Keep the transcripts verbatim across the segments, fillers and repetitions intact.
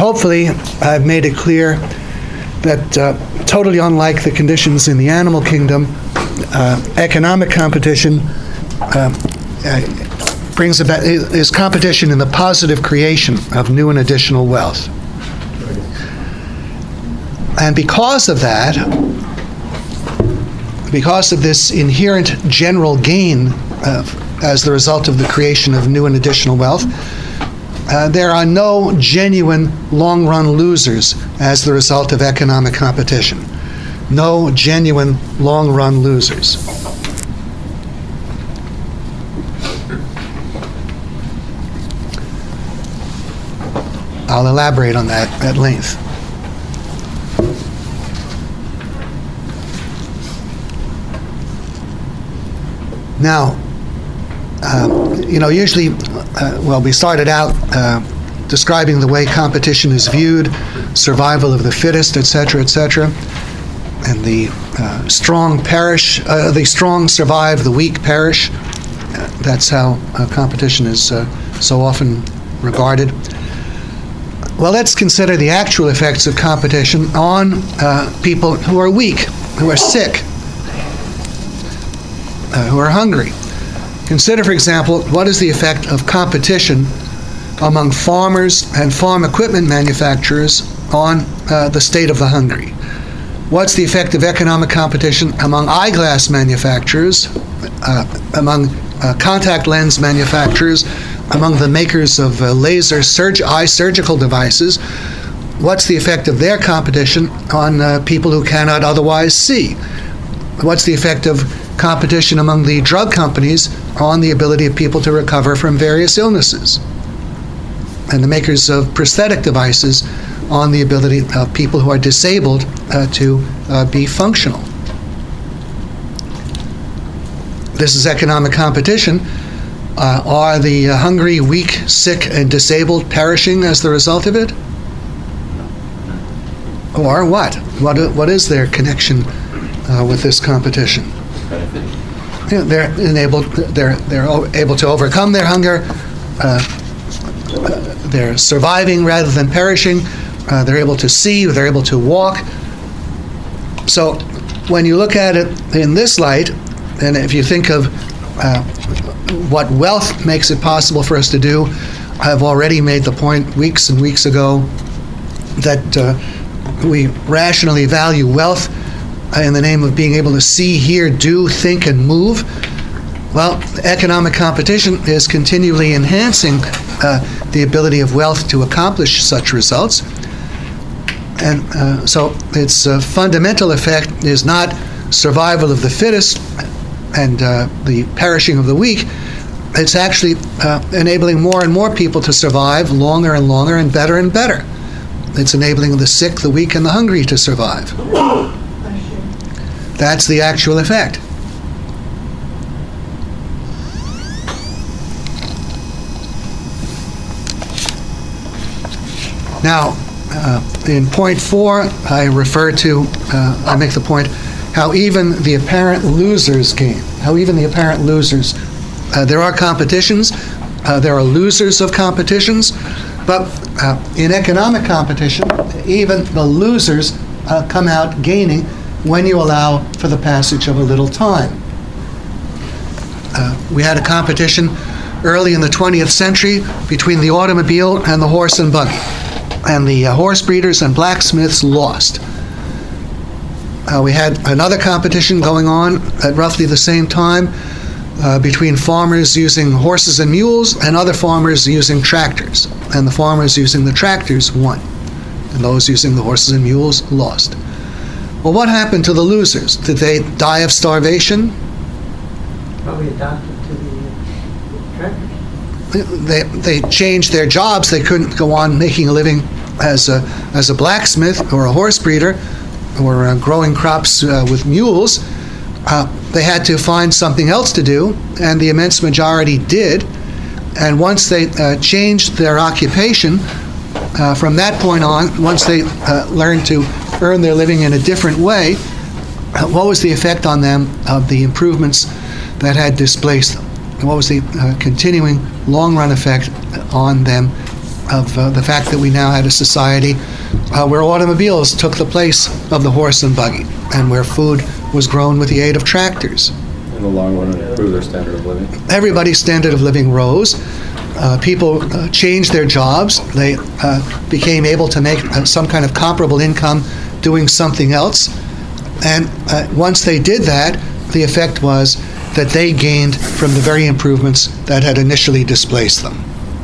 hopefully I've made it clear that uh, totally unlike the conditions in the animal kingdom, uh, economic competition uh, uh, brings about is competition in the positive creation of new and additional wealth. And because of that, because of this inherent general gain uh, as the result of the creation of new and additional wealth, uh, there are no genuine long-run losers as the result of economic competition. No genuine long-run losers. I'll elaborate on that at length. Now, uh, you know, usually, uh, well, we started out uh, describing the way competition is viewed, survival of the fittest, et cetera, et cetera, and the uh, strong perish, uh, the strong survive, the weak perish. Uh, that's how uh, competition is uh, so often regarded. Well, let's consider the actual effects of competition on uh, people who are weak, who are sick, Uh, who are hungry. Consider, for example, what is the effect of competition among farmers and farm equipment manufacturers on uh, the state of the hungry? What's the effect of economic competition among eyeglass manufacturers, uh, among uh, contact lens manufacturers, among the makers of uh, laser surg- eye surgical devices? What's the effect of their competition on uh, people who cannot otherwise see? What's the effect of competition among the drug companies on the ability of people to recover from various illnesses? And the makers of prosthetic devices on the ability of people who are disabled uh, to uh, be functional. This is economic competition. Uh, are the uh, hungry, weak, sick, and disabled perishing as the result of it? Or what? What, what is their connection uh, with this competition? You know, they're enabled. They're they're able to overcome their hunger. Uh, they're surviving rather than perishing. Uh, they're able to see. They're able to walk. So, when you look at it in this light, and if you think of uh, what wealth makes it possible for us to do, I've already made the point weeks and weeks ago that uh, we rationally value wealth in the name of being able to see, hear, do, think, and move. Well, economic competition is continually enhancing uh, the ability of wealth to accomplish such results. And uh, so its uh, fundamental effect is not survival of the fittest and uh, the perishing of the weak. It's actually uh, enabling more and more people to survive longer and longer and better and better. It's enabling the sick, the weak, and the hungry to survive. That's the actual effect. Now, uh, in point four, I refer to, uh, I make the point, how even the apparent losers gain. How even the apparent losers. Uh, there are competitions. Uh, there are losers of competitions. But uh, in economic competition, even the losers uh, come out gaining when you allow for the passage of a little time. Uh, we had a competition early in the twentieth century between the automobile and the horse and buggy. And the uh, horse breeders and blacksmiths lost. Uh, we had another competition going on at roughly the same time uh, between farmers using horses and mules and other farmers using tractors. And the farmers using the tractors won. And those using the horses and mules lost. Well, what happened to the losers? Did they die of starvation? Probably adopted to the tractors. They, they changed their jobs. They couldn't go on making a living as a, as a blacksmith or a horse breeder or uh, growing crops uh, with mules. Uh, they had to find something else to do, and the immense majority did. And once they uh, changed their occupation, uh, from that point on, once they uh, learned to earn their living in a different way, uh, what was the effect on them of the improvements that had displaced them? And what was the uh, continuing long-run effect on them of uh, the fact that we now had a society uh, where automobiles took the place of the horse and buggy, and where food was grown with the aid of tractors. In the long run, it improved their standard of living. Everybody's standard of living rose. Uh, people uh, changed their jobs. They uh, became able to make uh, some kind of comparable income doing something else. And uh, once they did that, the effect was that they gained from the very improvements that had initially displaced them.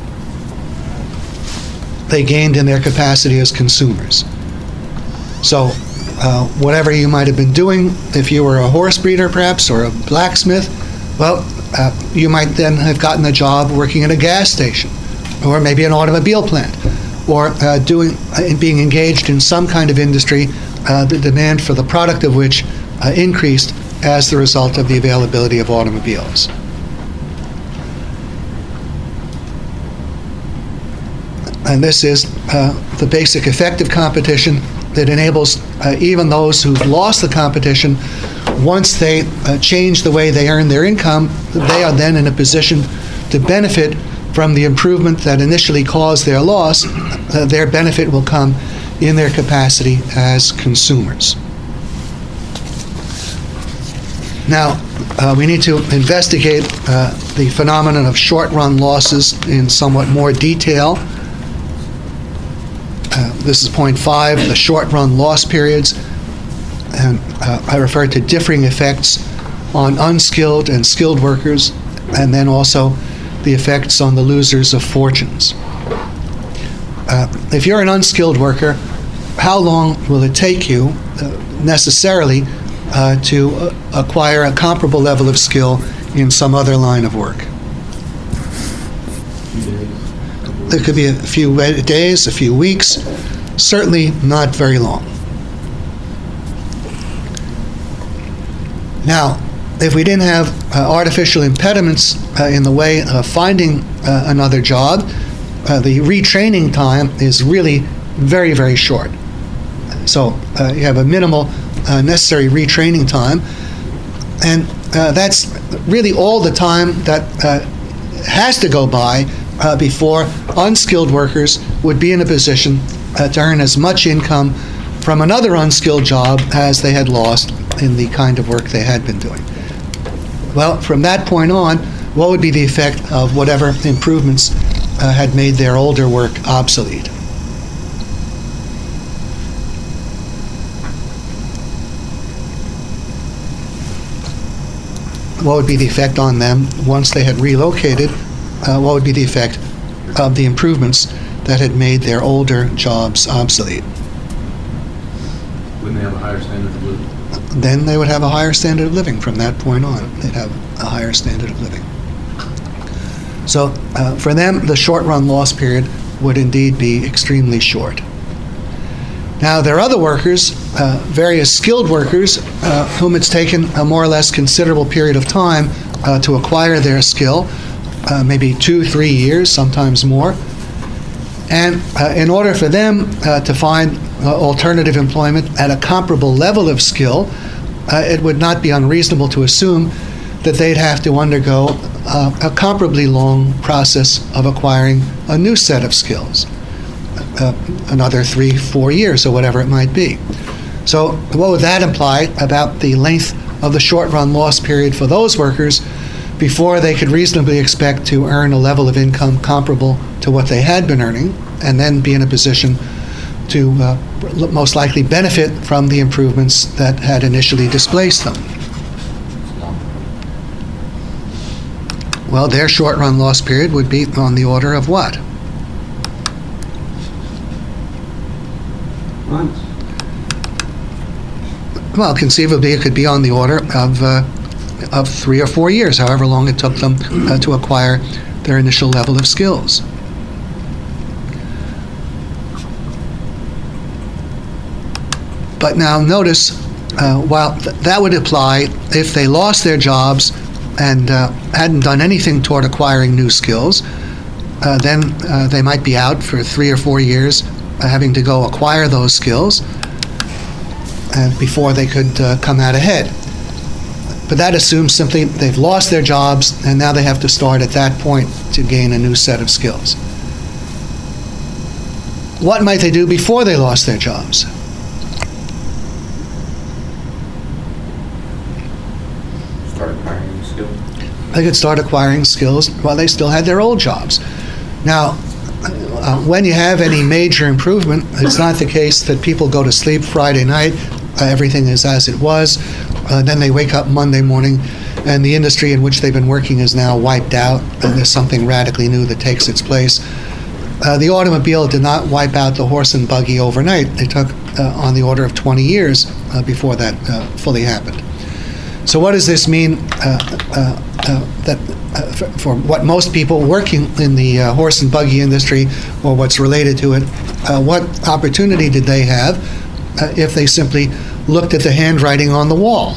They gained in their capacity as consumers. So uh, whatever you might have been doing, if you were a horse breeder perhaps, or a blacksmith, well, uh, you might then have gotten a job working at a gas station, or maybe an automobile plant, or uh, doing, uh, being engaged in some kind of industry, uh, the demand for the product of which uh, increased as the result of the availability of automobiles. And this is uh, the basic effect of competition that enables uh, even those who've lost the competition, once they uh, change the way they earn their income, they are then in a position to benefit from the improvement that initially caused their loss. Uh, their benefit will come in their capacity as consumers. Now, uh, we need to investigate uh, the phenomenon of short-run losses in somewhat more detail. Uh, this is point five, the short-run loss periods. And uh, I refer to differing effects on unskilled and skilled workers, and then also the effects on the losers of fortunes. Uh, if you're an unskilled worker, how long will it take you uh, necessarily uh, to uh, acquire a comparable level of skill in some other line of work? It could be a few days, a few weeks, certainly not very long. Now, if we didn't have uh, artificial impediments uh, in the way of finding uh, another job, uh, the retraining time is really very, very short. So uh, you have a minimal uh, necessary retraining time, and uh, that's really all the time that uh, has to go by uh, before unskilled workers would be in a position uh, to earn as much income from another unskilled job as they had lost in the kind of work they had been doing. Well, from that point on, what would be the effect of whatever improvements uh, had made their older work obsolete? What would be the effect on them once they had relocated? Uh, what would be the effect of the improvements that had made their older jobs obsolete? Wouldn't they have a higher standard of living? Then they would have a higher standard of living from that point on. They'd have a higher standard of living. So uh, for them, the short-run loss period would indeed be extremely short. Now, there are other workers, uh, various skilled workers, uh, whom it's taken a more or less considerable period of time uh, to acquire their skill, uh, maybe two, three years, sometimes more. And uh, in order for them uh, to find uh, alternative employment at a comparable level of skill, uh, it would not be unreasonable to assume that they'd have to undergo uh, a comparably long process of acquiring a new set of skills, uh, another three, four years, or whatever it might be. So what would that imply about the length of the short-run loss period for those workers before they could reasonably expect to earn a level of income comparable to what they had been earning, and then be in a position to uh, most likely benefit from the improvements that had initially displaced them? Well, their short-run loss period would be on the order of what? Months. Well, conceivably, it could be on the order of uh, of three or four years, however long it took them uh, to acquire their initial level of skills. But now notice, uh, while th- that would apply if they lost their jobs and uh, hadn't done anything toward acquiring new skills, uh, then uh, they might be out for three or four years uh, having to go acquire those skills uh, before they could uh, come out ahead. But that assumes simply they've lost their jobs and now they have to start at that point to gain a new set of skills. what might they do before they lost their jobs? Start acquiring new skills. They could start acquiring skills while they still had their old jobs. Now, uh, when you have any major improvement, it's not the case that people go to sleep Friday night, uh, everything is as it was, uh, then they wake up Monday morning, and the industry in which they've been working is now wiped out, and there's something radically new that takes its place. Uh, the automobile did not wipe out the horse and buggy overnight. It took uh, on the order of twenty years uh, before that uh, fully happened. So what does this mean uh, uh, uh, that uh, for, for what most people working in the uh, horse and buggy industry, or what's related to it, uh, what opportunity did they have uh, if they simply looked at the handwriting on the wall?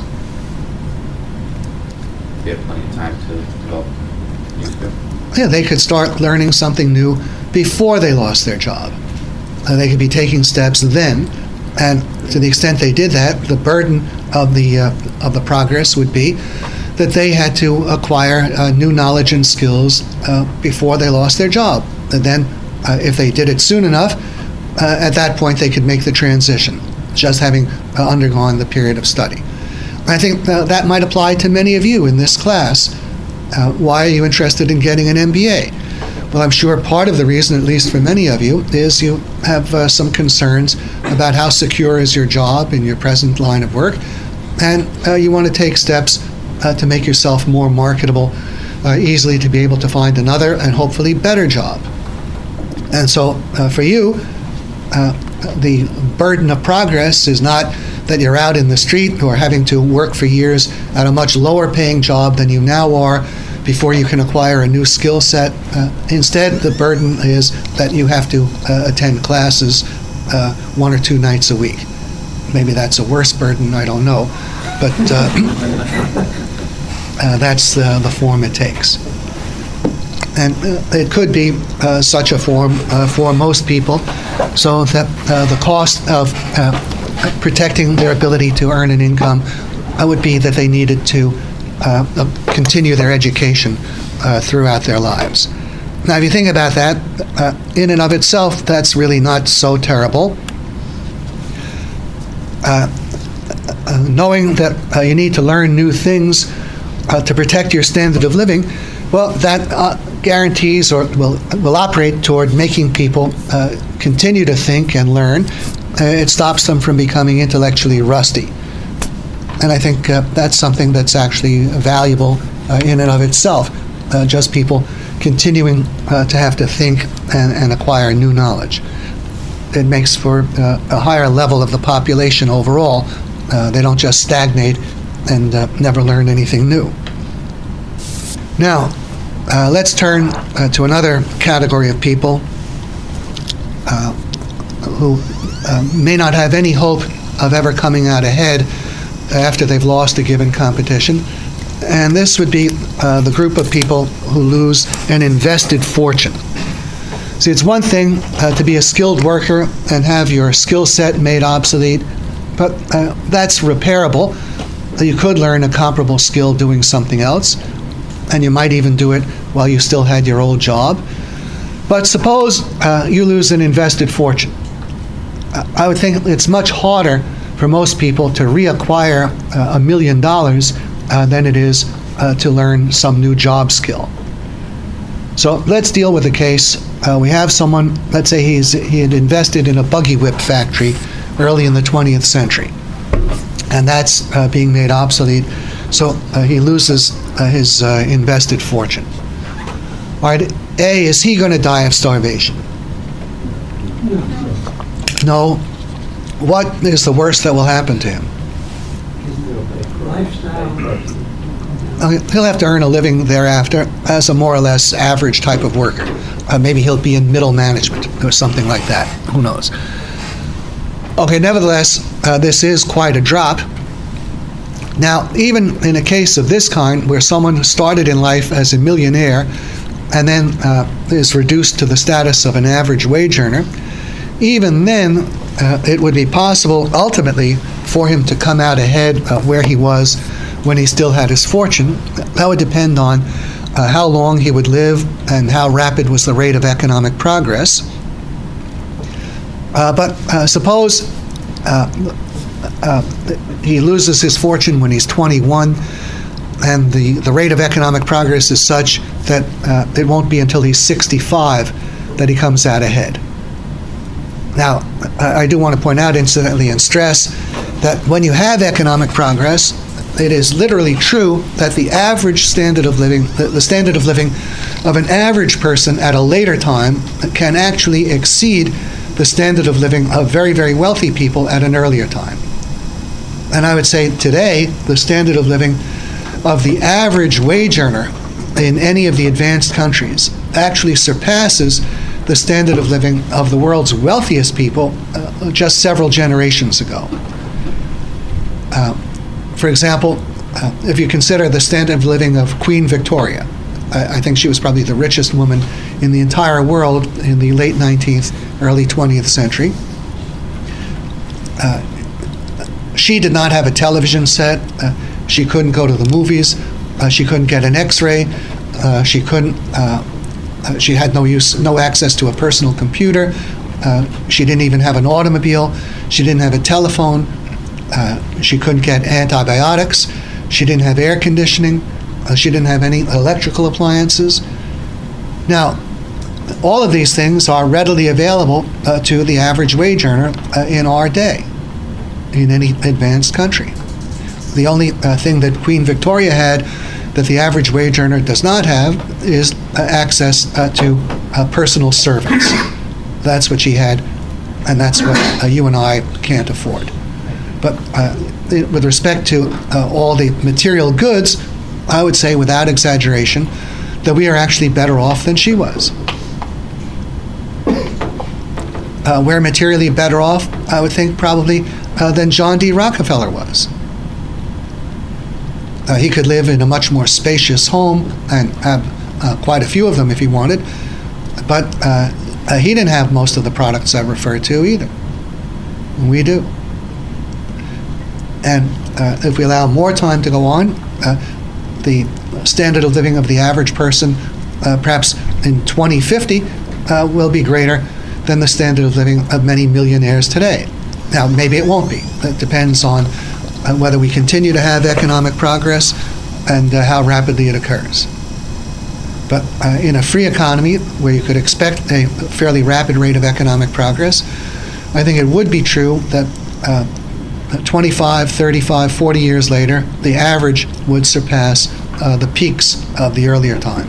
They have plenty of time to develop new skills. Yeah, they could start learning something new before they lost their job. Uh, they could be taking steps then, and to the extent they did that, the burden of the uh, of the progress would be that they had to acquire uh, new knowledge and skills uh, before they lost their job. And then, uh, if they did it soon enough, uh, at that point they could make the transition, just having uh, undergone the period of study. I think uh, that might apply to many of you in this class. Uh, why are you interested in getting an M B A? Well, I'm sure part of the reason, at least for many of you, is you have uh, some concerns about how secure is your job in your present line of work, and uh, you want to take steps uh, to make yourself more marketable, uh, easily to be able to find another and hopefully better job. And so uh, for you, uh, the burden of progress is not that you're out in the street or having to work for years at a much lower paying job than you now are before you can acquire a new skill set. Uh, instead, the burden is that you have to uh, attend classes uh, one or two nights a week. Maybe that's a worse burden, I don't know, but uh, uh, that's uh, the form it takes. And uh, it could be uh, such a form uh, for most people, so that uh, the cost of uh, protecting their ability to earn an income uh, would be that they needed to uh, uh, continue their education uh, throughout their lives. Now, if you think about that, uh, in and of itself, that's really not so terrible. Uh, uh, knowing that uh, you need to learn new things uh, to protect your standard of living, well, that uh, guarantees or will will operate toward making people uh, continue to think and learn. Uh, it stops them from becoming intellectually rusty. And I think uh, that's something that's actually valuable uh, in and of itself, uh, just people continuing uh, to have to think and, and acquire new knowledge. It makes for uh, a higher level of the population overall. Uh, they don't just stagnate and uh, never learn anything new. Now, uh, let's turn uh, to another category of people uh, who uh, may not have any hope of ever coming out ahead after they've lost a given competition. And this would be uh, the group of people who lose an invested fortune. See, it's one thing uh, to be a skilled worker and have your skill set made obsolete, but uh, that's repairable. You could learn a comparable skill doing something else, and you might even do it while you still had your old job. But suppose uh, you lose an invested fortune. I would think it's much harder for most people to reacquire uh, a million dollars uh, than it is uh, to learn some new job skill. So let's deal with a case. Uh, we have someone, let's say he's, he had invested in a buggy whip factory early in the twentieth century, and that's uh, being made obsolete, so uh, he loses uh, his uh, invested fortune. All right, A, is he going to die of starvation? No. What is the worst that will happen to him? Lifestyle. Uh, He'll have to earn a living thereafter as a more or less average type of worker. Uh, maybe he'll be in middle management or something like that. Who knows? Okay, nevertheless, uh, this is quite a drop. Now, even in a case of this kind, where someone started in life as a millionaire and then uh, is reduced to the status of an average wage earner, even then, uh, it would be possible, ultimately, for him to come out ahead of where he was when he still had his fortune. That would depend on uh, how long he would live and how rapid was the rate of economic progress. Uh, but uh, suppose uh, uh, he loses his fortune when he's twenty-one, and the, the rate of economic progress is such that uh, it won't be until he's sixty-five that he comes out ahead. Now, I I do want to point out, incidentally, and stress that when you have economic progress, it is literally true that the average standard of living, the, the standard of living of an average person at a later time can actually exceed the standard of living of very, very wealthy people at an earlier time. And I would say today, the standard of living of the average wage earner in any of the advanced countries actually surpasses the standard of living of the world's wealthiest people uh, just several generations ago. Uh, for example, uh, if you consider the standard of living of Queen Victoria, I, I think she was probably the richest woman in the entire world in the late nineteenth, early twentieth century. Uh, she did not have a television set. Uh, she couldn't go to the movies. Uh, she couldn't get an X-ray. Uh, she couldn't. Uh, uh, she had no use, no access to a personal computer. Uh, she didn't even have an automobile. She didn't have a telephone. Uh, she couldn't get antibiotics. She didn't have air conditioning. Uh, she didn't have any electrical appliances. Now, all of these things are readily available uh, to the average wage earner uh, in our day, in any advanced country. The only uh, thing that Queen Victoria had that the average wage earner does not have is uh, access uh, to uh, personal servants. That's what she had, and that's what uh, you and I can't afford. But uh, with respect to uh, all the material goods, I would say without exaggeration that we are actually better off than she was. Uh, we're materially better off, I would think, probably uh, than John D. Rockefeller was. Uh, he could live in a much more spacious home and have uh, quite a few of them if he wanted, but uh, uh, he didn't have most of the products I referred to either. We do. And uh, if we allow more time to go on, uh, the standard of living of the average person, uh, perhaps in twenty fifty, uh, will be greater than the standard of living of many millionaires today. Now, maybe it won't be. It depends on uh, whether we continue to have economic progress and uh, how rapidly it occurs. But uh, in a free economy where you could expect a fairly rapid rate of economic progress, I think it would be true that uh, twenty-five, thirty-five, forty years later, the average would surpass uh, the peaks of the earlier time.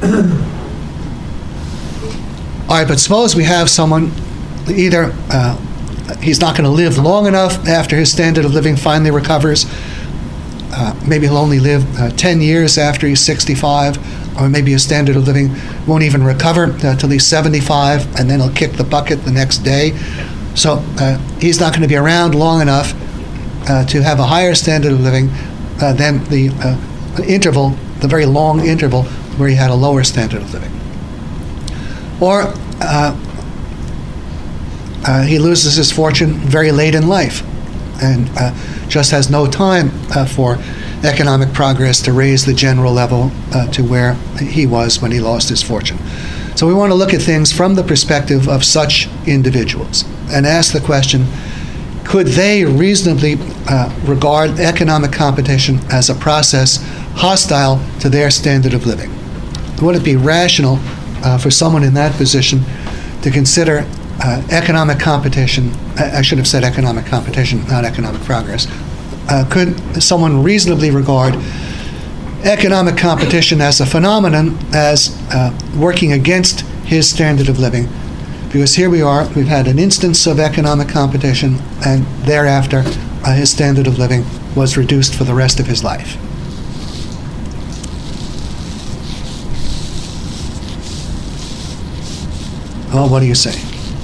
All right, but suppose we have someone, either uh, he's not going to live long enough after his standard of living finally recovers, uh, maybe he'll only live uh, ten years after he's sixty-five, or maybe his standard of living won't even recover uh, till he's seventy-five, and then he'll kick the bucket the next day. So uh, he's not going to be around long enough uh, to have a higher standard of living uh, than the uh, interval, the very long interval where he had a lower standard of living. Or uh, uh, he loses his fortune very late in life and uh, just has no time uh, for economic progress to raise the general level uh, to where he was when he lost his fortune. So we want to look at things from the perspective of such individuals and ask the question, could they reasonably uh, regard economic competition as a process hostile to their standard of living? Would it be rational uh, for someone in that position to consider uh, economic competition, I, I should have said economic competition, not economic progress, uh, could someone reasonably regard economic competition as a phenomenon as uh, working against his standard of living? Because here we are, we've had an instance of economic competition, and thereafter uh, his standard of living was reduced for the rest of his life. Well, what do you say?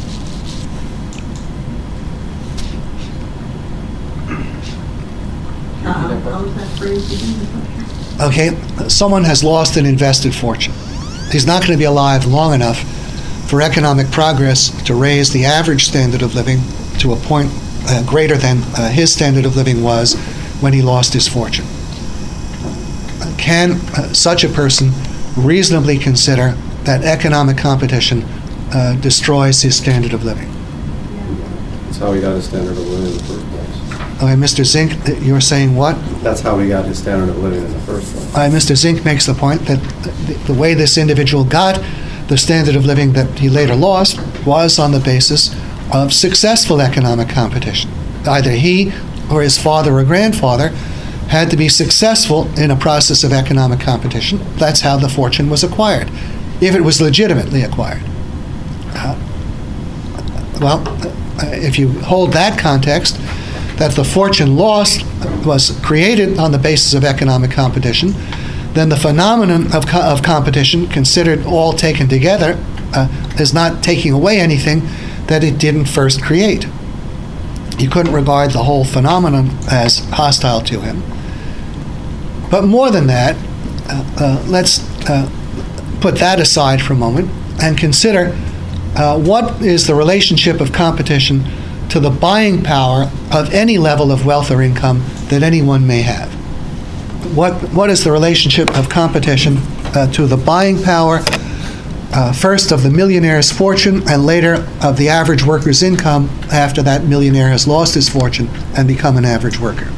Uh, how was that phrased again? Okay, someone has lost an invested fortune. He's not going to be alive long enough for economic progress to raise the average standard of living to a point uh, greater than uh, his standard of living was when he lost his fortune. Uh, can uh, such a person reasonably consider that economic competition uh, destroys his standard of living? That's how he got his standard of living in the first place. Okay, Mister Zink, you're saying what? That's how he got his standard of living in the first place. Uh, Mister Zink makes the point that the, the way this individual got the standard of living that he later lost was on the basis of successful economic competition. Either he or his father or grandfather had to be successful in a process of economic competition. That's how the fortune was acquired, if it was legitimately acquired. Uh, well, uh, if you hold that context, that the fortune lost was created on the basis of economic competition, then the phenomenon of, co- of competition, considered all taken together, uh, is not taking away anything that it didn't first create. You couldn't regard the whole phenomenon as hostile to him. But more than that, uh, uh, let's uh, put that aside for a moment and consider uh, what is the relationship of competition to the buying power of any level of wealth or income that anyone may have. What, what is the relationship of competition uh, to the buying power, uh, first of the millionaire's fortune and later of the average worker's income after that millionaire has lost his fortune and become an average worker?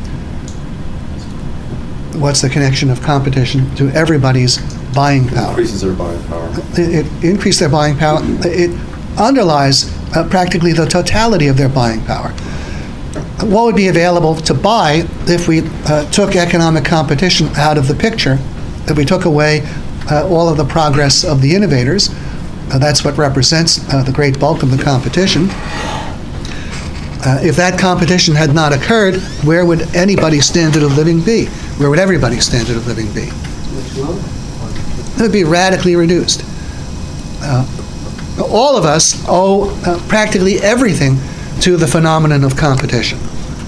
What's the connection of competition to everybody's buying power? Increases their buying power. It, it increased their buying power. It underlies uh, practically the totality of their buying power. What would be available to buy if we uh, took economic competition out of the picture, if we took away uh, all of the progress of the innovators? Uh, that's what represents uh, the great bulk of the competition. Uh, if that competition had not occurred, where would anybody's standard of living be? Where would everybody's standard of living be? It would be radically reduced. Uh, all of us owe uh, practically everything to the phenomenon of competition.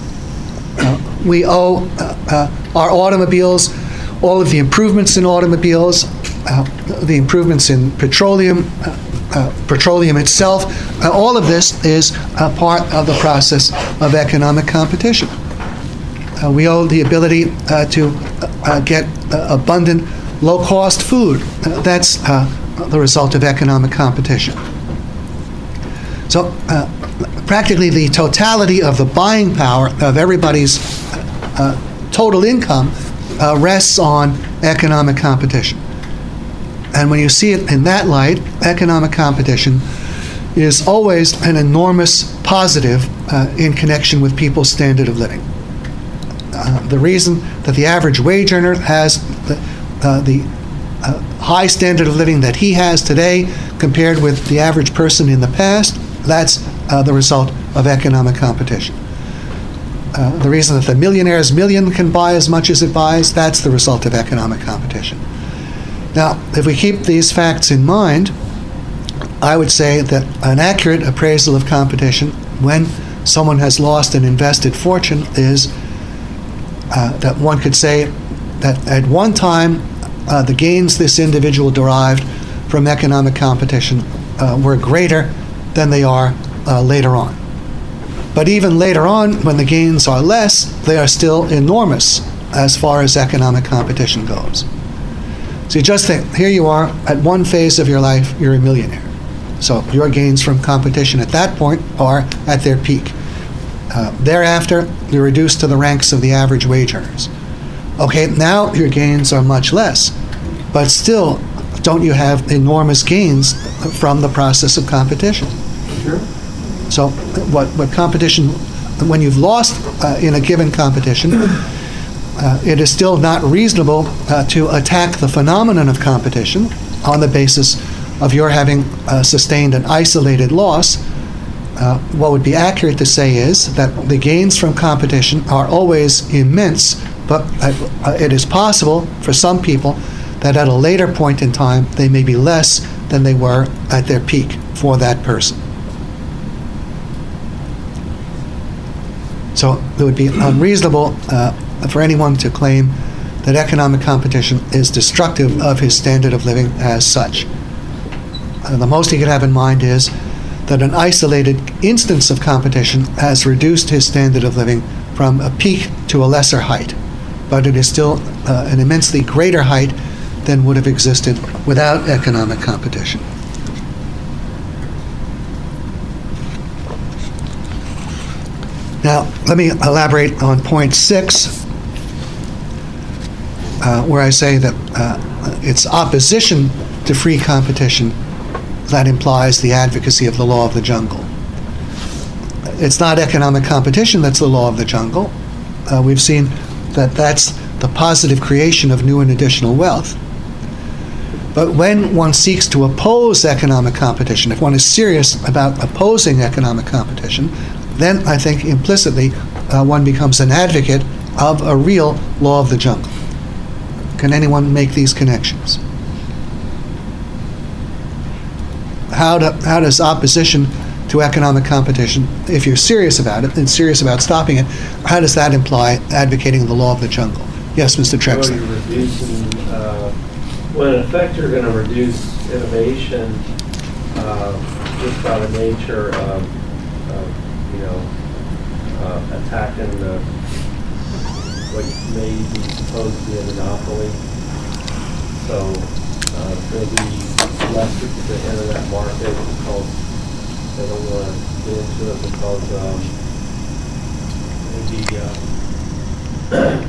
Uh, we owe uh, uh, our automobiles, all of the improvements in automobiles, uh, the improvements in petroleum, uh, uh, petroleum itself. Uh, all of this is a part of the process of economic competition. Uh, we owe the ability uh, to uh, get uh, abundant, low-cost food. Uh, that's uh, the result of economic competition. So uh, practically the totality of the buying power of everybody's uh, total income uh, rests on economic competition. And when you see it in that light, economic competition is always an enormous positive uh, in connection with people's standard of living. Uh, the reason that the average wage earner has the, uh, the uh, high standard of living that he has today compared with the average person in the past, that's uh, the result of economic competition. Uh, the reason that the millionaire's million can buy as much as it buys, that's the result of economic competition. Now, if we keep these facts in mind, I would say that an accurate appraisal of competition when someone has lost an invested fortune is uh, that one could say that at one time uh, the gains this individual derived from economic competition uh, were greater than they are uh, later on. But even later on, when the gains are less, they are still enormous as far as economic competition goes. So you just think, here you are, at one phase of your life, you're a millionaire. So your gains from competition at that point are at their peak. Uh, thereafter, you're reduced to the ranks of the average wage earners. Okay, now your gains are much less, but still, don't you have enormous gains from the process of competition? Sure. So what, what competition, when you've lost uh, in a given competition, uh, it is still not reasonable uh, to attack the phenomenon of competition on the basis of your having uh, sustained an isolated loss. Uh, what would be accurate to say is that the gains from competition are always immense, but uh, it is possible for some people that at a later point in time they may be less than they were at their peak for that person. So it would be unreasonable uh, for anyone to claim that economic competition is destructive of his standard of living as such. Uh, the most he could have in mind is that an isolated instance of competition has reduced his standard of living from a peak to a lesser height, but it is still uh, an immensely greater height than would have existed without economic competition. Now, let me elaborate on point six, uh, where I say that uh, it's opposition to free competition that implies the advocacy of the law of the jungle. It's not economic competition that's the law of the jungle. Uh, we've seen that that's the positive creation of new and additional wealth. But when one seeks to oppose economic competition, if one is serious about opposing economic competition, then I think implicitly uh, one becomes an advocate of a real law of the jungle. Can anyone make these connections? How, do, how does opposition to economic competition, if you're serious about it and serious about stopping it, how does that imply advocating the law of the jungle? Yes, Mister Trexler. Well, you're reducing, uh, well, in effect, you're going to reduce innovation uh, just by the nature of, of you know, uh, attacking the, what may be supposed to be a monopoly. So uh, there'll be less people to enter that market because they don't want to get into it because um, maybe uh,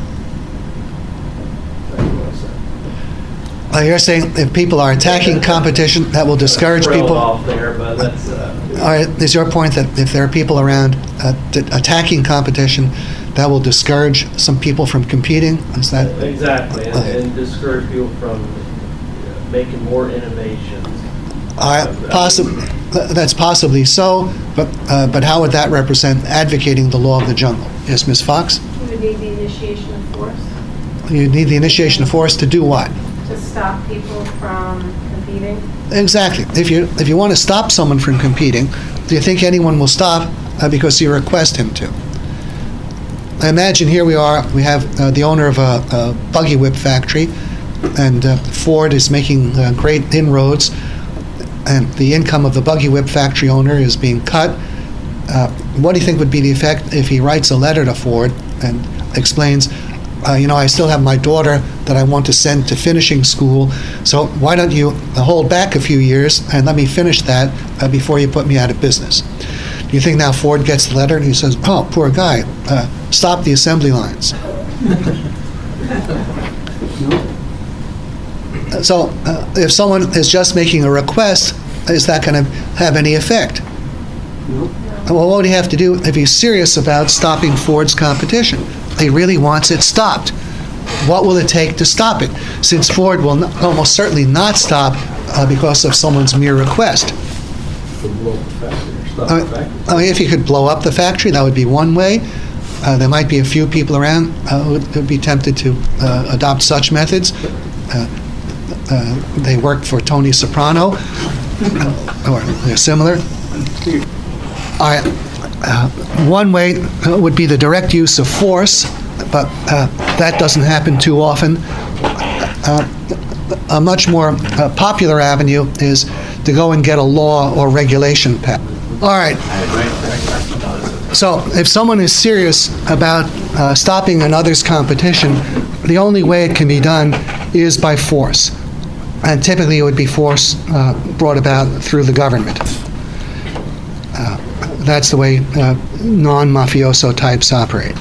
Uh, you're saying if people are attacking competition, that will discourage Throw people? off there, but that's. Uh, All right, is your point that if there are people around uh, d- attacking competition, that will discourage some people from competing? Is that? Exactly, and, Okay. and discourage people from uh, making more innovations. Uh, possi- th- that's possibly so, but uh, but how would that represent advocating the law of the jungle? Yes, Miz Fox? You would need the initiation of force You need the initiation of force to do what? to stop people from competing. Exactly. If you if you want to stop someone from competing, do you think anyone will stop uh, because you request him to? I imagine here we are. We have uh, the owner of a, a buggy whip factory, and uh, Ford is making uh, great inroads, and the income of the buggy whip factory owner is being cut. Uh, what do you think would be the effect if he writes a letter to Ford and explains, uh, you know, I still have my daughter that I want to send to finishing school, so why don't you hold back a few years and let me finish that uh, before you put me out of business? Do you think now Ford gets the letter and he says, oh, poor guy, uh, stop the assembly lines? So uh, if someone is just making a request, is that going to have any effect? Well, what would he have to do if he's serious about stopping Ford's competition? He really wants it stopped. What will it take to stop it? Since Ford will not, almost certainly not stop uh, because of someone's mere request. Uh, I mean, if you could blow up the factory, that would be one way. Uh, there might be a few people around uh, who would, who would be tempted to uh, adopt such methods. Uh, uh, they worked for Tony Soprano, uh, or they're similar. All right. Uh, one way uh, would be the direct use of force, but uh, that doesn't happen too often. Uh, a much more uh, popular avenue is to go and get a law or regulation passed. All right. So if someone is serious about uh, stopping another's competition, the only way it can be done is by force. And typically it would be force uh, brought about through the government. Uh, that's the way uh, non-mafioso types operate.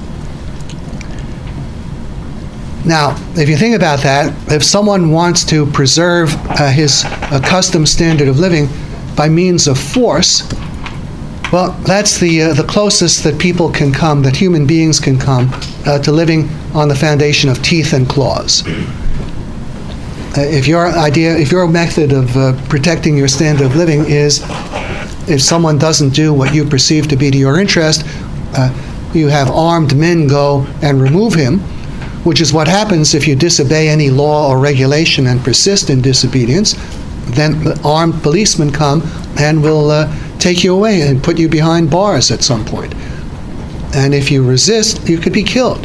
Now, if you think about that, if someone wants to preserve uh, his accustomed standard of living by means of force, well, that's the uh, the closest that people can come, that human beings can come, uh, to living on the foundation of teeth and claws. Uh, if your idea, if your method of uh, protecting your standard of living is, if someone doesn't do what you perceive to be to your interest, uh, you have armed men go and remove him, which is what happens if you disobey any law or regulation and persist in disobedience. Then the armed policemen come and will uh, take you away and put you behind bars at some point. And if you resist, you could be killed.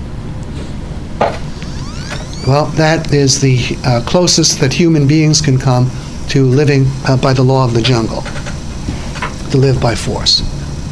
Well, that is the uh, closest that human beings can come to living uh, by the law of the jungle, to live by force.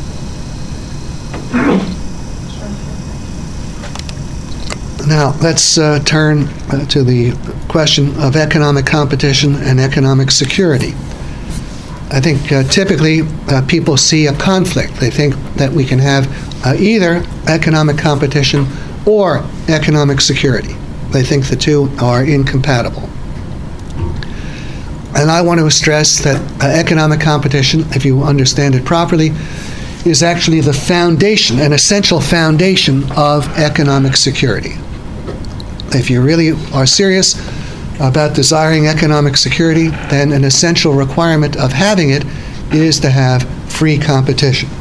Now, let's uh, turn uh, to the question of economic competition and economic security. I think uh, typically uh, people see a conflict. They think that we can have uh, either economic competition or economic security. They think the two are incompatible. And I want to stress that uh, economic competition, if you understand it properly, is actually the foundation, an essential foundation of economic security. If you really are serious about desiring economic security, then an essential requirement of having it is to have free competition.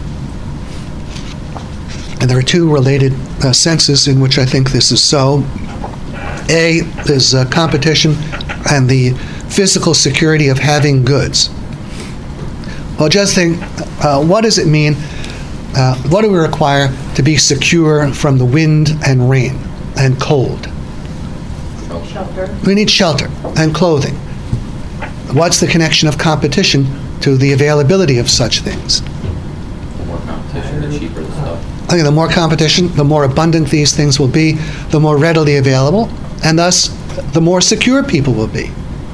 And there are two related uh, senses in which I think this is so. A is uh, competition and the physical security of having goods. Well, just think, uh, what does it mean? Uh, what do we require to be secure from the wind and rain and cold? Shelter. We need shelter and clothing. What's the connection of competition to the availability of such things? The more competition, the cheaper the stuff. I think the more competition, the more abundant these things will be, the more readily available, and thus the more secure people will be.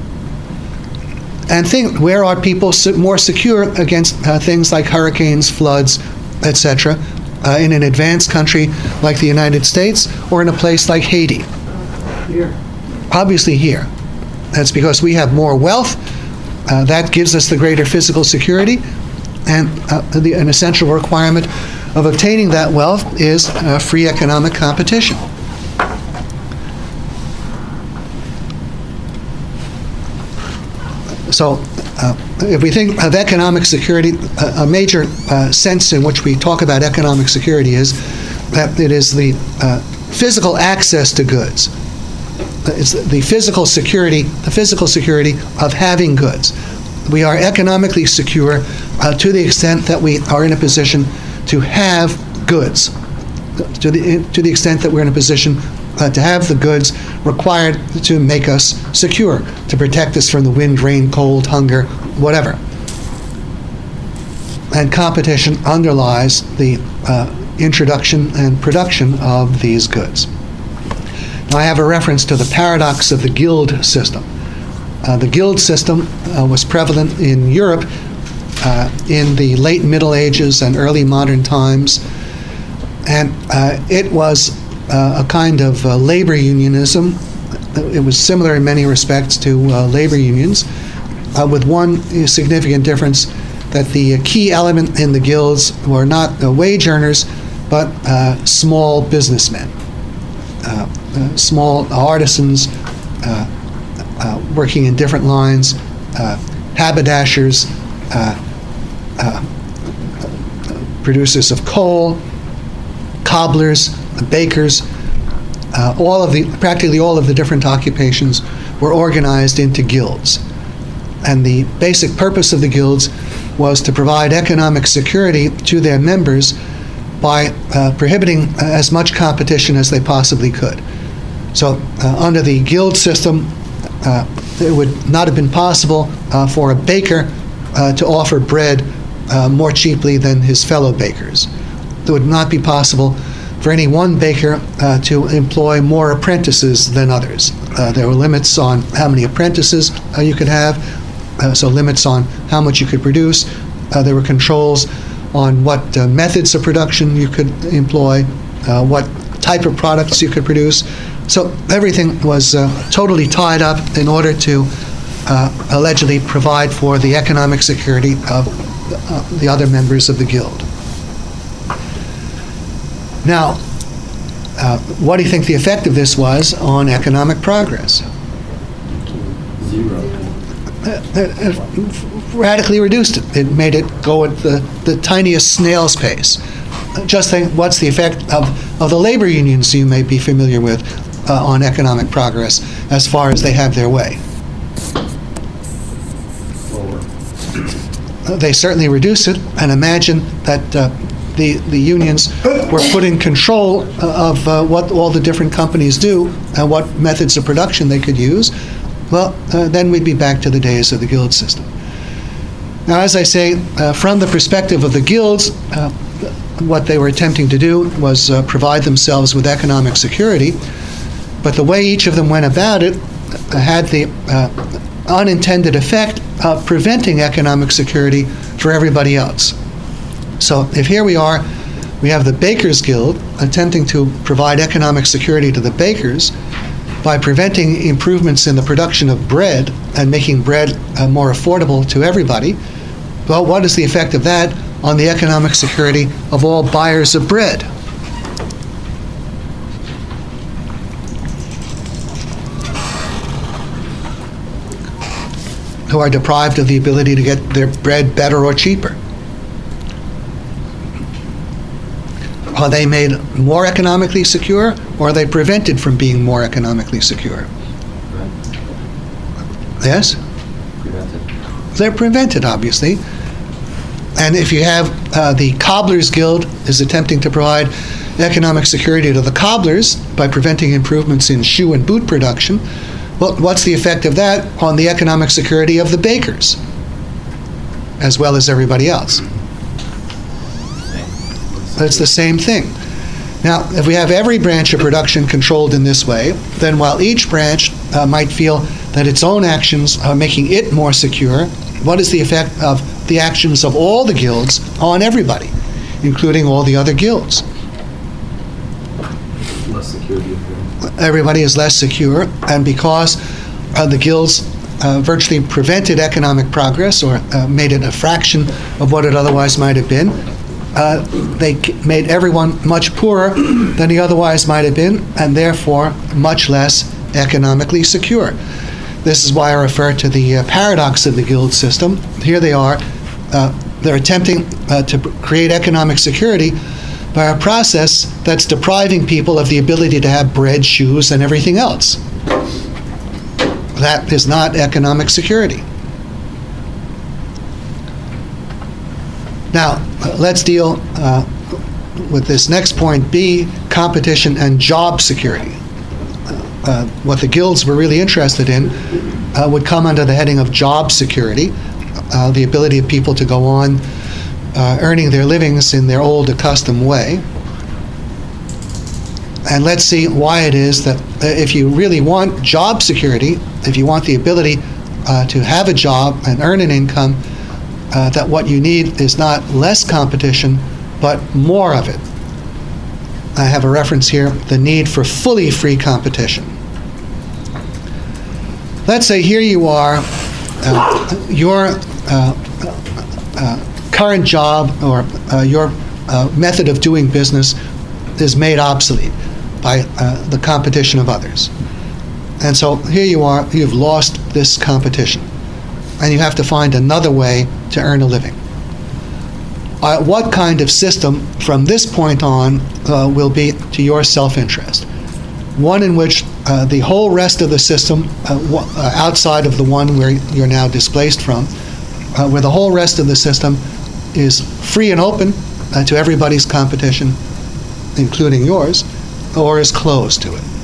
And think, where are people se- more secure against uh, things like hurricanes, floods, et cetera, uh, in an advanced country like the United States or in a place like Haiti? Here. Obviously here. That's because we have more wealth. Uh, that gives us the greater physical security. And uh, the, an essential requirement of obtaining that wealth is uh, free economic competition. So uh, if we think of economic security, a, a major uh, sense in which we talk about economic security is that it is the uh, physical access to goods. It's the physical security, the physical security of having goods. We are economically secure uh, to the extent that we are in a position to have goods, to the, to the extent that we're in a position uh, to have the goods required to make us secure, to protect us from the wind, rain, cold, hunger, whatever. And competition underlies the uh, introduction and production of these goods. Now, I have a reference to the paradox of the guild system. Uh, the guild system uh, was prevalent in Europe uh, in the late Middle Ages and early modern times, and uh, it was uh, a kind of uh, labor unionism. It was similar in many respects to uh, labor unions, uh, with one significant difference, that the key element in the guilds were not the wage earners, but uh, small businessmen, uh, uh, small artisans, uh, uh, working in different lines, uh, haberdashers, uh, uh, producers of coal, cobblers, bakers. Uh, all of the, practically all of the different occupations were organized into guilds. And the basic purpose of the guilds was to provide economic security to their members by uh, prohibiting uh, as much competition as they possibly could. So uh, under the guild system, uh, it would not have been possible uh, for a baker uh, to offer bread uh, more cheaply than his fellow bakers. It would not be possible for any one baker uh, to employ more apprentices than others. Uh, there were limits on how many apprentices uh, you could have, uh, so limits on how much you could produce. Uh, there were controls on what uh, methods of production you could employ, uh, what type of products you could produce. So everything was uh, totally tied up in order to uh, allegedly provide for the economic security of uh, the other members of the guild. Now, uh, what do you think the effect of this was on economic progress? Zero. Uh, uh, radically reduced it. It made it go at the, the tiniest snail's pace. Just think, what's the effect of, of the labor unions you may be familiar with uh, on economic progress as far as they have their way? Lower. Uh, they certainly reduce it, and imagine that uh, the, the unions were put in control uh, of uh, what all the different companies do and what methods of production they could use. Well, uh, then we'd be back to the days of the guild system. Now, as I say, uh, from the perspective of the guilds, uh, what they were attempting to do was uh, provide themselves with economic security, but the way each of them went about it uh, had the uh, unintended effect uh, preventing economic security for everybody else. So if here we are, we have the Bakers Guild attempting to provide economic security to the bakers by preventing improvements in the production of bread and making bread uh, more affordable to everybody. Well, what is the effect of that on the economic security of all buyers of bread? Who are deprived of the ability to get their bread better or cheaper. Are they made more economically secure, or are they prevented from being more economically secure? Yes? Prevented. They're prevented, obviously. And if you have uh, the Cobblers Guild is attempting to provide economic security to the cobblers by preventing improvements in shoe and boot production, well, what's the effect of that on the economic security of the bakers, as well as everybody else? It's the same thing. Now, if we have every branch of production controlled in this way, then while each branch uh, might feel that its own actions are making it more secure, what is the effect of the actions of all the guilds on everybody, including all the other guilds? Less security. Everybody is less secure, and because uh, the guilds uh, virtually prevented economic progress or uh, made it a fraction of what it otherwise might have been, uh, they made everyone much poorer than he otherwise might have been, and therefore much less economically secure. This is why I refer to the uh, paradox of the guild system. Here they are, uh, they're attempting uh, to create economic security by a process that's depriving people of the ability to have bread, shoes, and everything else. That is not economic security. Now, let's deal uh, with this next point B, competition and job security. Uh, what the guilds were really interested in uh, would come under the heading of job security, uh, the ability of people to go on uh, earning their livings in their old accustomed way. And let's see why it is that if you really want job security, if you want the ability uh, to have a job and earn an income, uh, that what you need is not less competition, but more of it. I have a reference here, the need for fully free competition. Let's say here you are, uh, your uh, uh, current job or uh, your uh, method of doing business is made obsolete by uh, the competition of others. And so here you are, you've lost this competition, and you have to find another way to earn a living. Uh, what kind of system from this point on uh, will be to your self-interest? One in which uh, the whole rest of the system, uh, w- uh, outside of the one where you're now displaced from, uh, where the whole rest of the system is free and open uh, to everybody's competition, including yours, or is closed to it.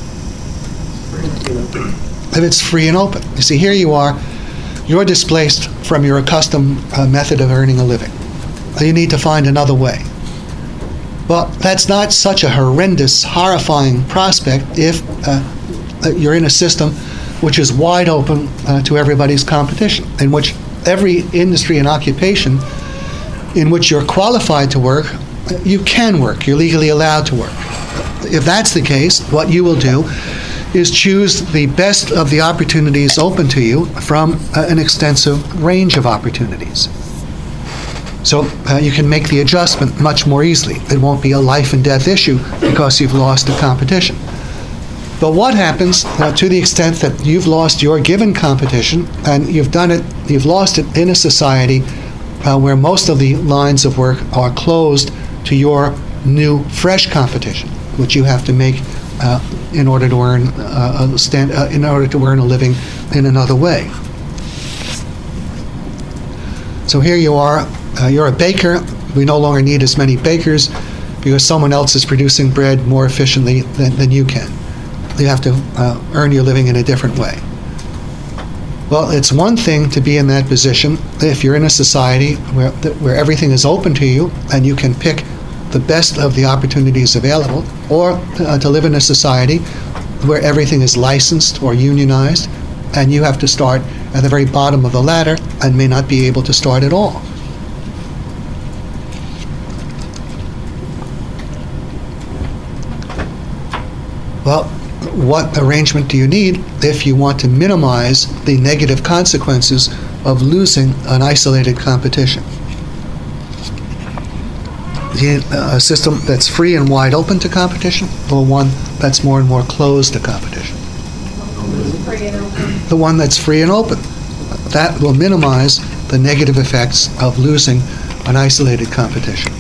If it's free and open. You see, here you are, you're displaced from your accustomed uh, method of earning a living. You need to find another way. Well, that's not such a horrendous, horrifying prospect if uh, you're in a system which is wide open uh, to everybody's competition, in which every industry and occupation in which you're qualified to work, you can work, you're legally allowed to work. If that's the case, what you will do is choose the best of the opportunities open to you from uh, an extensive range of opportunities. So uh, you can make the adjustment much more easily. It won't be a life and death issue because you've lost the competition. But what happens uh, to the extent that you've lost your given competition and you've done it, you've lost it in a society uh, where most of the lines of work are closed to your new, fresh competition, which you have to make uh, in order to earn uh, a stand, uh, in order to earn a living in another way. So here you are. Uh, you're a baker. We no longer need as many bakers because someone else is producing bread more efficiently than, than you can. You have to uh, earn your living in a different way. Well, it's one thing to be in that position if you're in a society where, where everything is open to you and you can pick the best of the opportunities available, or uh, to live in a society where everything is licensed or unionized and you have to start at the very bottom of the ladder and may not be able to start at all. Well, what arrangement do you need if you want to minimize the negative consequences of losing an isolated competition? Do you need a system that's free and wide open to competition, or one that's more and more closed to competition? Free and open. The one that's free and open. That will minimize the negative effects of losing an isolated competition.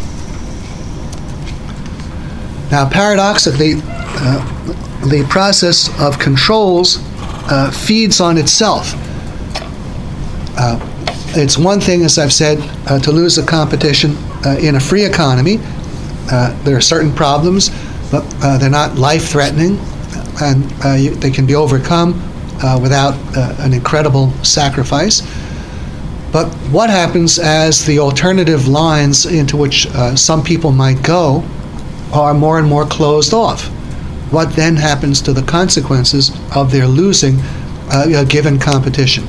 Now, paradoxically, uh, the process of controls uh, feeds on itself. Uh, it's one thing, as I've said, uh, to lose a competition uh, in a free economy. Uh, there are certain problems, but uh, they're not life-threatening, and uh, you, they can be overcome uh, without uh, an incredible sacrifice. But what happens as the alternative lines into which uh, some people might go are more and more closed off? What then happens to the consequences of their losing uh, a given competition?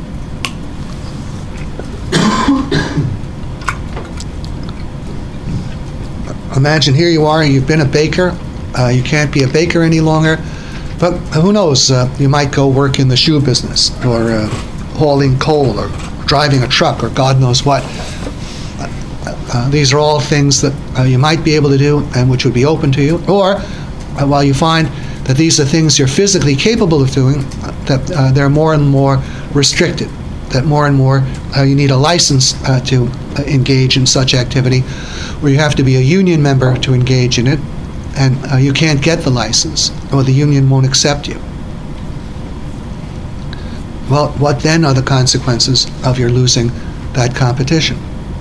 Imagine here you are, you've been a baker, uh, you can't be a baker any longer, but who knows, uh, you might go work in the shoe business, or uh, hauling coal, or driving a truck, or God knows what. Uh, these are all things that uh, you might be able to do and which would be open to you. Or, uh, while you find that these are things you're physically capable of doing, uh, that uh, they're more and more restricted, that more and more uh, you need a license uh, to uh, engage in such activity, where you have to be a union member to engage in it, and uh, you can't get the license, or the union won't accept you. Well, what then are the consequences of your losing that competition?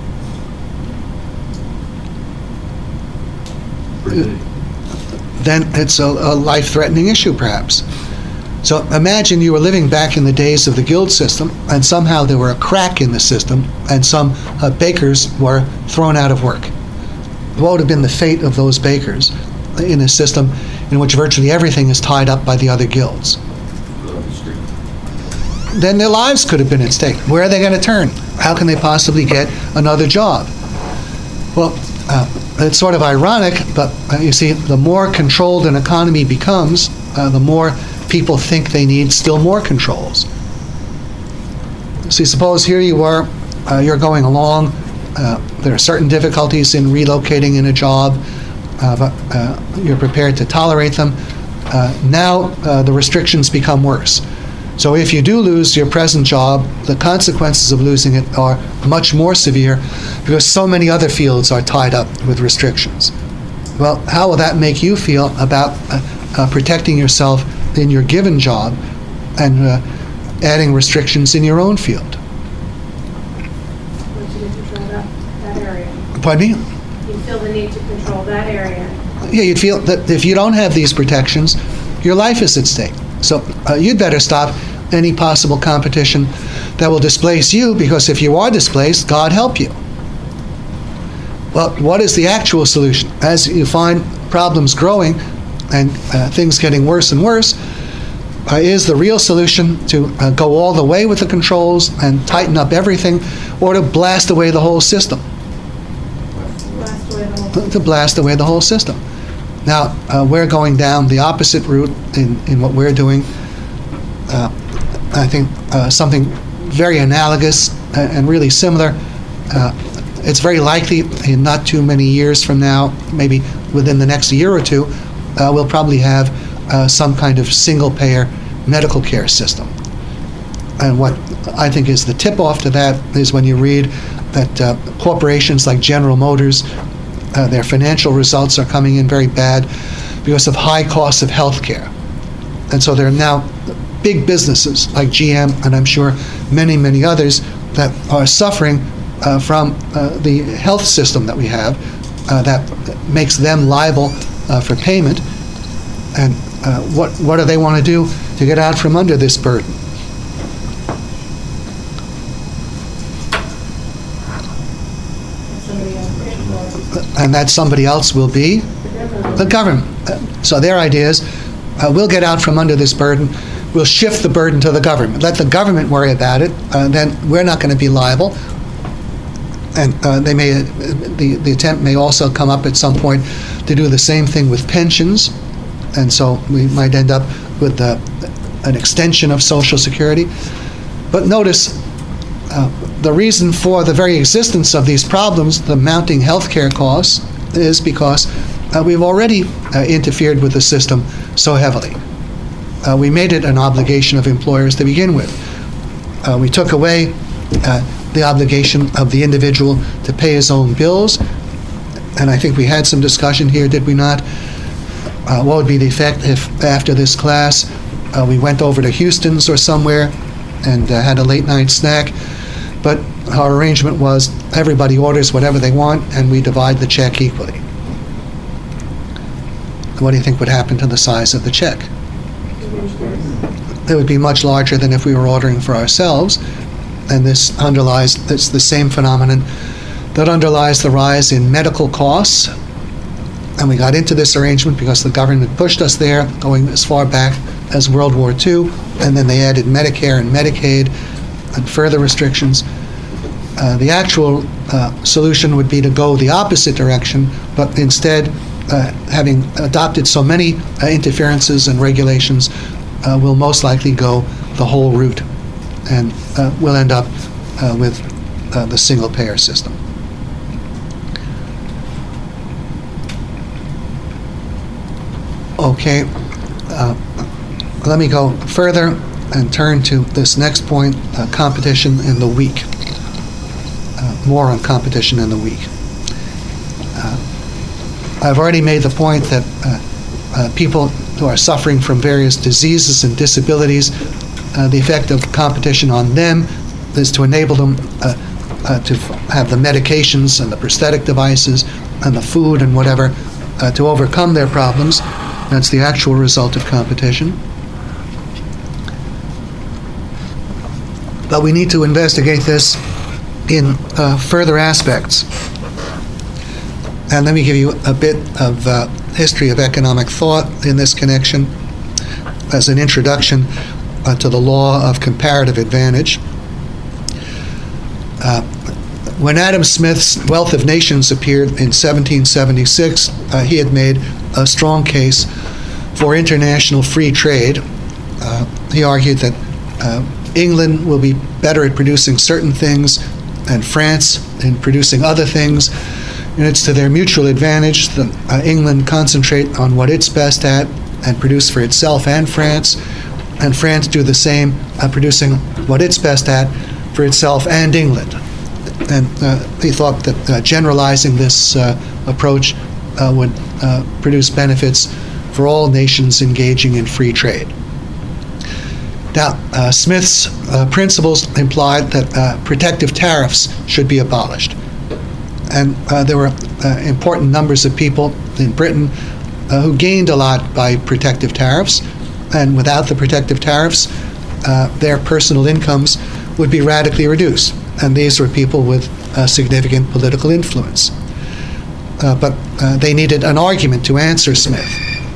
Then it's a, a life-threatening issue, perhaps. So imagine you were living back in the days of the guild system, and somehow there were a crack in the system, and some uh, bakers were thrown out of work. What would have been the fate of those bakers in a system in which virtually everything is tied up by the other guilds? Then their lives could have been at stake. Where are they going to turn? How can they possibly get another job? Well, uh, it's sort of ironic, but uh, you see, the more controlled an economy becomes, uh, the more people think they need still more controls. See, suppose here you are, uh, you're going along, uh, there are certain difficulties in relocating in a job, uh, but uh, you're prepared to tolerate them. Uh, now uh, the restrictions become worse. So if you do lose your present job, the consequences of losing it are much more severe, because so many other fields are tied up with restrictions. Well, how will that make you feel about uh, uh, protecting yourself in your given job and uh, adding restrictions in your own field? Want you to control that, that area. Pardon me? You feel the need to control that area. Yeah, you'd feel that if you don't have these protections, your life is at stake. So uh, you'd better stop any possible competition that will displace you, because if you are displaced, God help you. Well, what is the actual solution? As you find problems growing and uh, things getting worse and worse, uh, is the real solution to uh, go all the way with the controls and tighten up everything, or to blast away the whole system? Blast away the whole. To blast away the whole system. Now, uh, we're going down the opposite route in, in what we're doing. Uh, I think uh, something very analogous and really similar. Uh, it's very likely in not too many years from now, maybe within the next year or two, uh, we'll probably have uh, some kind of single-payer medical care system. And what I think is the tip-off to that is when you read that uh, corporations like General Motors, Uh, their financial results are coming in very bad because of high costs of health care. And so there are now big businesses like G M, and I'm sure many, many others, that are suffering uh, from uh, the health system that we have uh, that makes them liable uh, for payment. And uh, what, what do they want to do to get out from under this burden? Somebody else controls. And that somebody else will be the government. So their idea is, uh, we'll get out from under this burden. we'll shift the burden to the government. Let the government worry about it, uh, then we're not going to be liable. And uh, they may, the, the attempt may also come up at some point to do the same thing with pensions, and so we might end up with uh, an extension of Social Security. But notice, uh, the reason for the very existence of these problems, the mounting healthcare costs, is because uh, we've already uh, interfered with the system so heavily. Uh, we made it an obligation of employers to begin with. Uh, we took away uh, the obligation of the individual to pay his own bills, and I think we had some discussion here, did we not? Uh, what would be the effect if after this class uh, we went over to Houston's or somewhere and uh, had a late night snack, but our arrangement was everybody orders whatever they want and we divide the check equally. What do you think would happen to the size of the check? It would be much larger than if we were ordering for ourselves, and this underlies, it's the same phenomenon that underlies the rise in medical costs. And we got into this arrangement because the government pushed us there, going as far back as World War Two, and then they added Medicare and Medicaid and further restrictions. Uh, the actual uh, solution would be to go the opposite direction, but instead, uh, having adopted so many uh, interferences and regulations, uh, we'll most likely go the whole route, and uh, we'll end up uh, with uh, the single-payer system. Okay, uh, let me go further and turn to this next point, uh, competition in the weak. Uh, more on competition in the weak. Uh, I've already made the point that uh, uh, people who are suffering from various diseases and disabilities, uh, the effect of competition on them is to enable them uh, uh, to have the medications and the prosthetic devices and the food and whatever uh, to overcome their problems. That's the actual result of competition. But we need to investigate this in uh, further aspects. And let me give you a bit of uh, history of economic thought in this connection as an introduction uh, to the law of comparative advantage. Uh, when Adam Smith's Wealth of Nations appeared in seventeen seventy-six, uh, he had made a strong case for international free trade. Uh, he argued that uh, England will be better at producing certain things and France in producing other things, and it's to their mutual advantage that uh, England concentrate on what it's best at and produce for itself and France, and France do the same, uh, producing what it's best at for itself and England. And uh, he thought that uh, generalizing this uh, approach uh, would uh, produce benefits for all nations engaging in free trade. Now, uh, Smith's uh, principles implied that uh, protective tariffs should be abolished. And uh, there were uh, important numbers of people in Britain uh, who gained a lot by protective tariffs, and without the protective tariffs, uh, their personal incomes would be radically reduced. And these were people with uh, significant political influence. Uh, but uh, they needed an argument to answer Smith.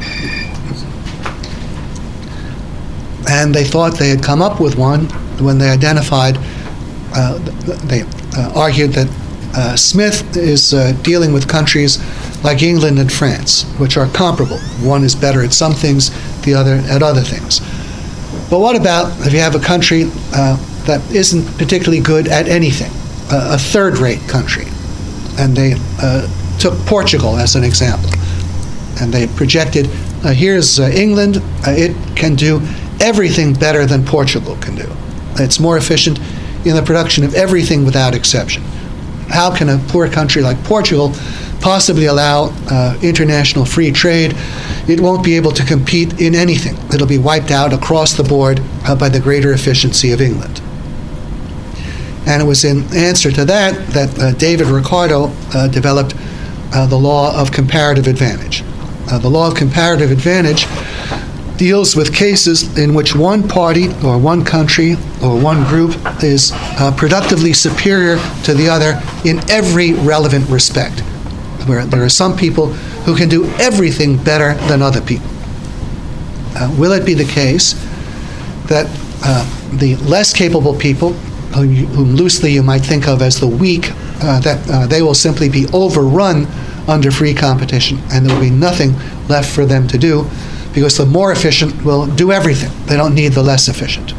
And they thought they had come up with one when they identified, uh, they uh, argued that uh, Smith is uh, dealing with countries like England and France, which are comparable. One is better at some things, the other at other things. But what about if you have a country uh, that isn't particularly good at anything, uh, a third-rate country? And they uh, took Portugal as an example. And they projected, uh, here's uh, England, uh, it can do everything better than Portugal can do. It's more efficient in the production of everything without exception. How can a poor country like Portugal possibly allow uh, international free trade? It won't be able to compete in anything. It'll be wiped out across the board uh, by the greater efficiency of England. And it was in answer to that that uh, David Ricardo uh, developed uh, the law of comparative advantage. Uh, the law of comparative advantage deals with cases in which one party or one country or one group is uh, productively superior to the other in every relevant respect, where there are some people who can do everything better than other people. Uh, will it be the case that uh, the less capable people, whom, you, whom loosely you might think of as the weak, uh, that uh, they will simply be overrun under free competition, and there will be nothing left for them to do, because the more efficient will do everything. They don't need the less efficient.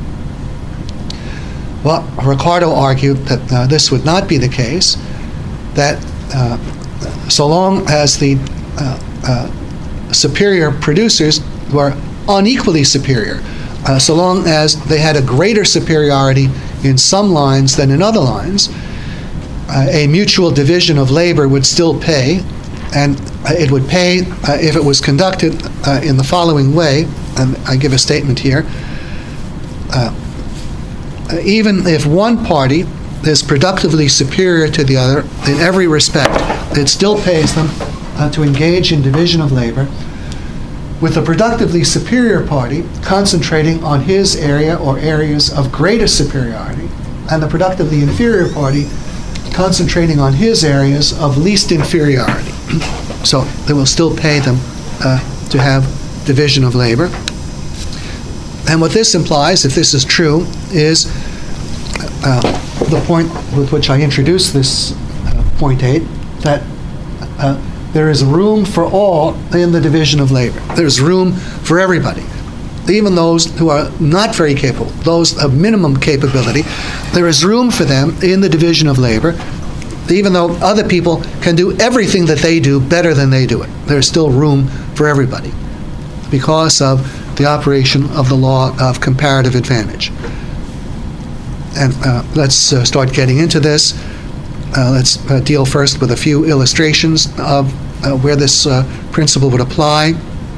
Well, Ricardo argued that uh, this would not be the case, that uh, so long as the uh, uh, superior producers were unequally superior, uh, so long as they had a greater superiority in some lines than in other lines, uh, a mutual division of labor would still pay, and uh, it would pay uh, if it was conducted uh, in the following way, and I give a statement here. Uh, even if one party is productively superior to the other in every respect, it still pays them uh, to engage in division of labor, with the productively superior party concentrating on his area or areas of greatest superiority, and the productively inferior party concentrating on his areas of least inferiority. So they will still pay them uh, to have division of labor. And what this implies, if this is true, is uh, the point with which I introduced this uh, point eight, that uh, there is room for all in the division of labor. There's room for everybody, even those who are not very capable, those of minimum capability. There is room for them in the division of labor, even though other people can do everything that they do better than they do it. There's still room for everybody because of the operation of the law of comparative advantage. And uh, let's uh, start getting into this. Uh, let's uh, deal first with a few illustrations of uh, where this uh, principle would apply.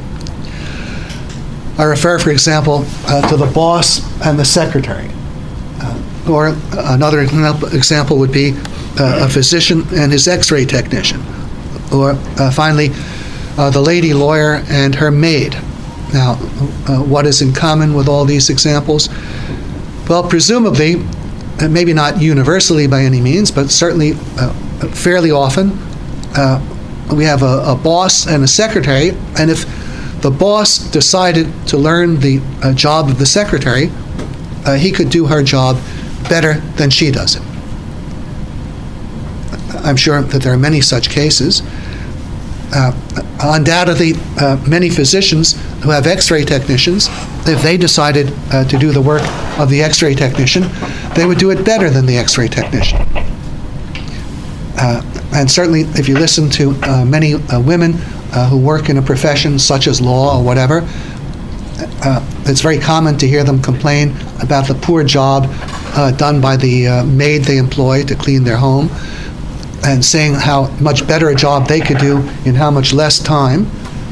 I refer, for example, uh, to the boss and the secretary. Uh, or another example would be uh, a physician and his x-ray technician. Or uh, finally, uh, the lady lawyer and her maid. Now, uh, what is in common with all these examples? Well, presumably, uh, maybe not universally by any means, but certainly uh, fairly often, uh, we have a, a boss and a secretary, and if the boss decided to learn the uh, job of the secretary, uh, he could do her job better than she does it. I'm sure that there are many such cases. Uh, undoubtedly, uh, many physicians who have x-ray technicians, if they decided uh, to do the work of the x-ray technician, they would do it better than the x-ray technician. Uh, and certainly, if you listen to uh, many uh, women uh, who work in a profession such as law or whatever, uh, it's very common to hear them complain about the poor job uh, done by the uh, maid they employ to clean their home, and saying how much better a job they could do in how much less time.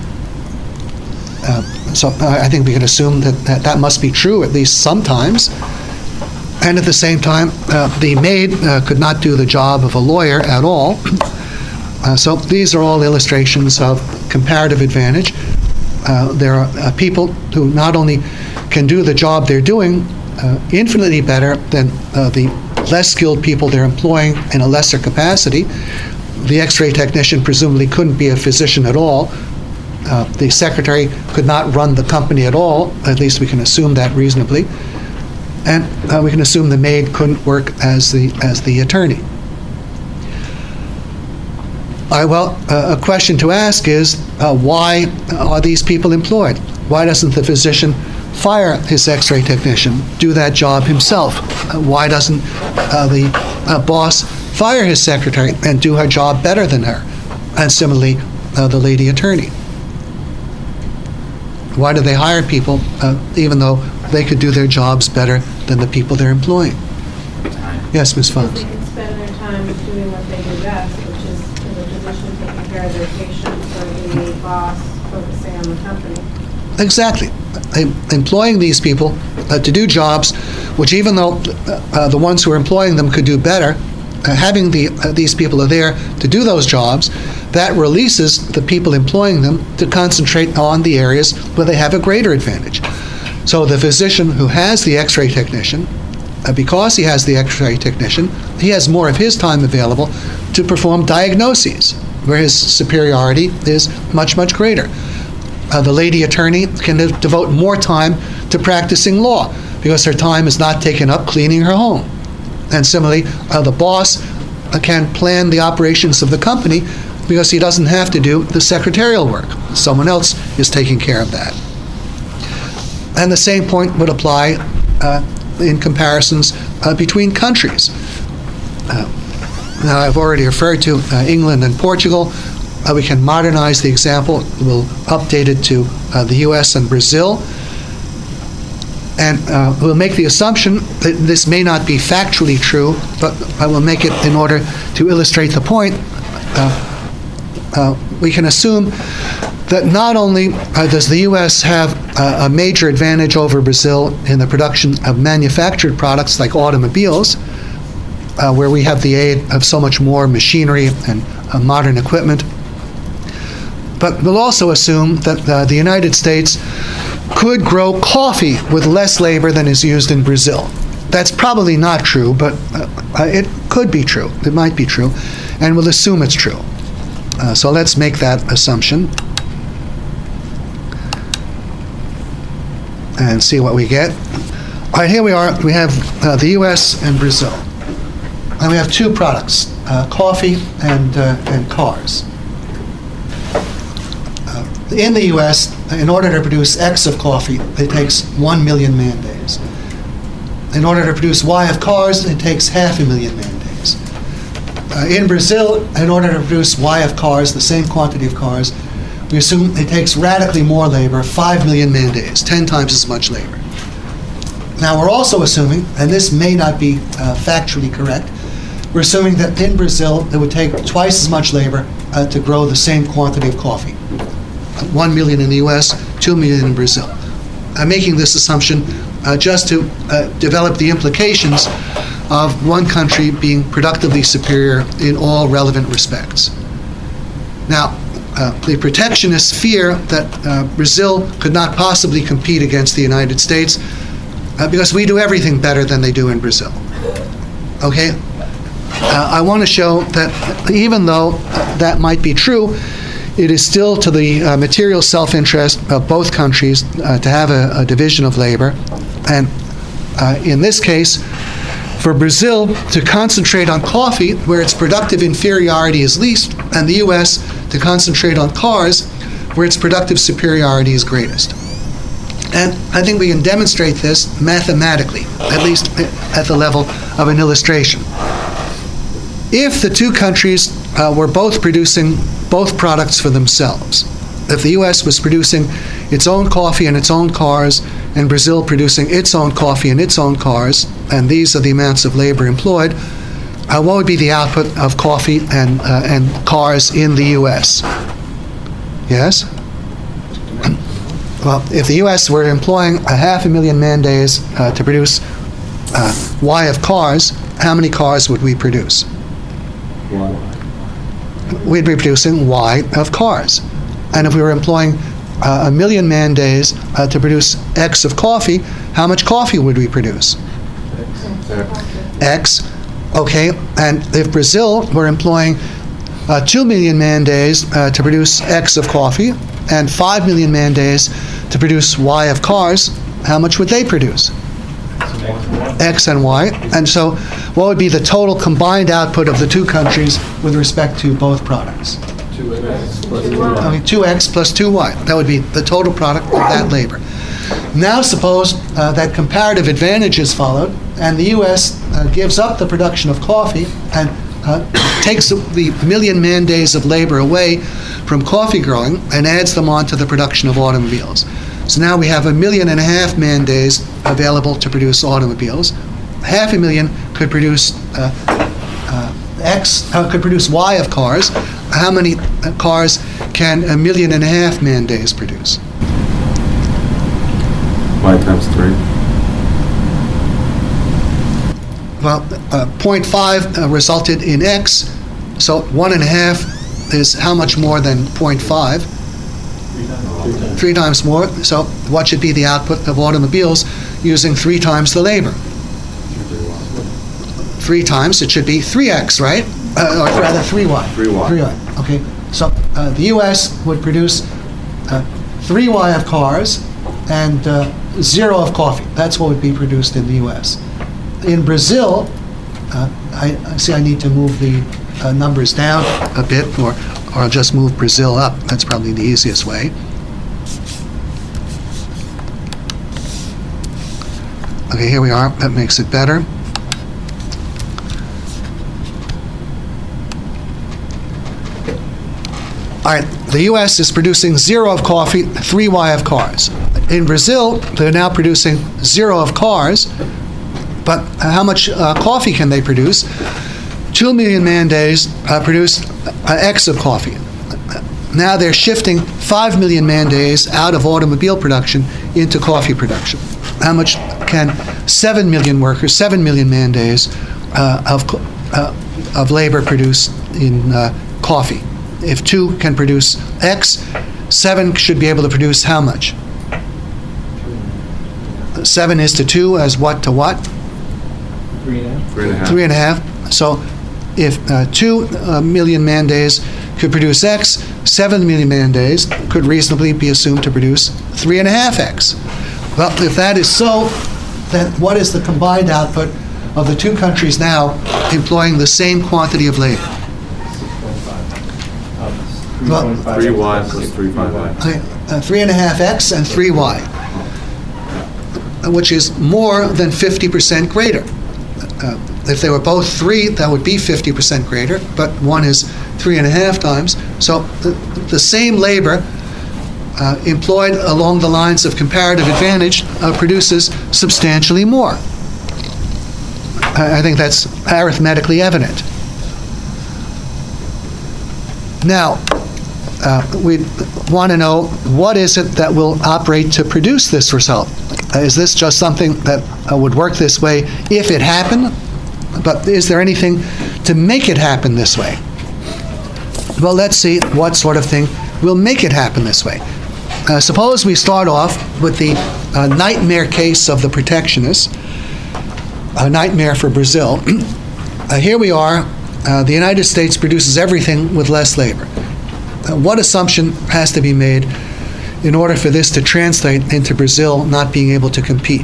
Uh, so uh, I think we can assume that, that that must be true at least sometimes. And at the same time, uh, the maid uh, could not do the job of a lawyer at all. Uh, so these are all illustrations of comparative advantage. Uh, there are uh, people who not only can do the job they're doing uh, infinitely better than uh, the less skilled people they're employing in a lesser capacity. The x-ray technician presumably couldn't be a physician at all. Uh, the secretary could not run the company at all. At least we can assume that reasonably. And uh, we can assume the maid couldn't work as the as the attorney. All right, well, uh, a question to ask is, uh, why are these people employed? Why doesn't the physician fire his x-ray technician, do that job himself? Uh, why doesn't uh, the uh, boss fire his secretary and do her job better than her? And similarly, uh, the lady attorney. Why do they hire people uh, even though they could do their jobs better than the people they're employing? Yes, Miz Because Fox. they can spend their time doing what they do best, which is in the physician taking care of their patients, or the boss focusing on the company. Exactly. Em- Employing these people uh, to do jobs which, even though uh, the ones who are employing them could do better, uh, having the, uh, these people are there to do those jobs, that releases the people employing them to concentrate on the areas where they have a greater advantage. So the physician who has the x-ray technician, uh, because he has the x-ray technician, he has more of his time available to perform diagnoses, where his superiority is much, much greater. Uh, the lady attorney can devote more time to practicing law, because her time is not taken up cleaning her home. And similarly, uh, the boss uh, can plan the operations of the company because he doesn't have to do the secretarial work. Someone else is taking care of that. And the same point would apply uh, in comparisons uh, between countries. Uh, now, I've already referred to uh, England and Portugal. Uh, we can modernize the example. We'll update it to uh, the U S and Brazil. And uh, we'll make the assumption that this may not be factually true, but I will make it in order to illustrate the point. Uh, uh, we can assume that not only uh, does the U S have uh, a major advantage over Brazil in the production of manufactured products like automobiles, uh, where we have the aid of so much more machinery and uh, modern equipment, but we'll also assume that uh, the United States could grow coffee with less labor than is used in Brazil. That's probably not true, but uh, it could be true. It might be true, and we'll assume it's true. Uh, so let's make that assumption and see what we get. All right, here we are. We have uh, the U S and Brazil. And we have two products, uh, coffee and, uh, and cars. Uh, in the U S, in order to produce X of coffee, it takes one million man days. In order to produce Y of cars, it takes half a million man days. Uh, in Brazil, in order to produce Y of cars, the same quantity of cars, we assume it takes radically more labor, five million man days, ten times as much labor. Now, we're also assuming, and this may not be uh, factually correct, we're assuming that in Brazil, it would take twice as much labor uh, to grow the same quantity of coffee. One million in the U S, two million in Brazil. I'm making this assumption uh, just to uh, develop the implications of one country being productively superior in all relevant respects. Now, uh, the protectionists fear that uh, Brazil could not possibly compete against the United States uh, because we do everything better than they do in Brazil. Okay? Uh, I want to show that even though that might be true, it is still to the uh, material self-interest of both countries uh, to have a, a division of labor. And uh, in this case, for Brazil to concentrate on coffee, where its productive inferiority is least, and the U S to concentrate on cars, where its productive superiority is greatest. And I think we can demonstrate this mathematically, at least at the level of an illustration. If the two countries uh, were both producing both products for themselves, if the U S was producing its own coffee and its own cars, and Brazil producing its own coffee and its own cars, and these are the amounts of labor employed, uh, what would be the output of coffee and, uh, and cars in the U S? Yes? Well, if the U S were employing a half a million man days uh, to produce uh, Y of cars, how many cars would we produce? We'd be producing Y of cars. And if we were employing uh, a million man days uh, to produce X of coffee, how much coffee would we produce? X. Okay, and if Brazil were employing uh, two million man days uh, to produce X of coffee and five million man days to produce Y of cars, how much would they produce? X and Y. And so what would be the total combined output of the two countries with respect to both products? two X plus two Y. I mean, two X plus two Y. That would be the total product of that labor. Now suppose uh, that comparative advantage is followed, and the U S uh, gives up the production of coffee and uh, takes the million man days of labor away from coffee growing and adds them on to the production of automobiles. So now we have a million and a half man days available to produce automobiles. Half a million could produce uh, uh, X, uh, could produce Y of cars. How many uh, cars can a million and a half man days produce? Y times three. Well, uh, zero point five uh, resulted in X, so one and a half is how much more than zero point five? Three times more. So what should be the output of automobiles using three times the labor? Three times, it should be three X, right? Uh, or rather three Y. three Y. three Y, okay. So uh, the U S would produce uh, three Y of cars and uh, zero of coffee. That's what would be produced in the U S. In Brazil, uh, I, I see I need to move the uh, numbers down a bit, or, or I'll just move Brazil up. That's probably the easiest way. Okay, here we are. That makes it better. All right, the U S is producing zero of coffee, three Y of cars. In Brazil, they're now producing zero of cars, but how much uh, coffee can they produce? Two million man days uh, produce uh, X of coffee. Now they're shifting five million man days out of automobile production into coffee production. How much can seven million workers, seven million man days uh, of, uh, of labor produce in uh, coffee? If two can produce X, seven should be able to produce how much? Seven is to two as what to what? Three and a half. Three and a half. Three and a half. So if uh, two uh, million man days could produce X, seven million man days could reasonably be assumed to produce three and a half X. Well, if that is so, then what is the combined output of the two countries now employing the same quantity of labor? Well, Three Y plus three five Y. Okay, uh, three and a half X and three Y, which is more than fifty percent greater. Uh, if they were both three, that would be fifty percent greater, but one is three and a half times. So the, the same labor uh, employed along the lines of comparative advantage uh, produces substantially more. I, I think that's arithmetically evident. Now, Uh, we want to know, what is it that will operate to produce this result? Uh, is this just something that uh, would work this way if it happened? But is there anything to make it happen this way? Well, let's see what sort of thing will make it happen this way. Uh, suppose we start off with the uh, nightmare case of the protectionists, a nightmare for Brazil. Uh, here we are. Uh, the United States produces everything with less labor. Uh, what assumption has to be made in order for this to translate into Brazil not being able to compete?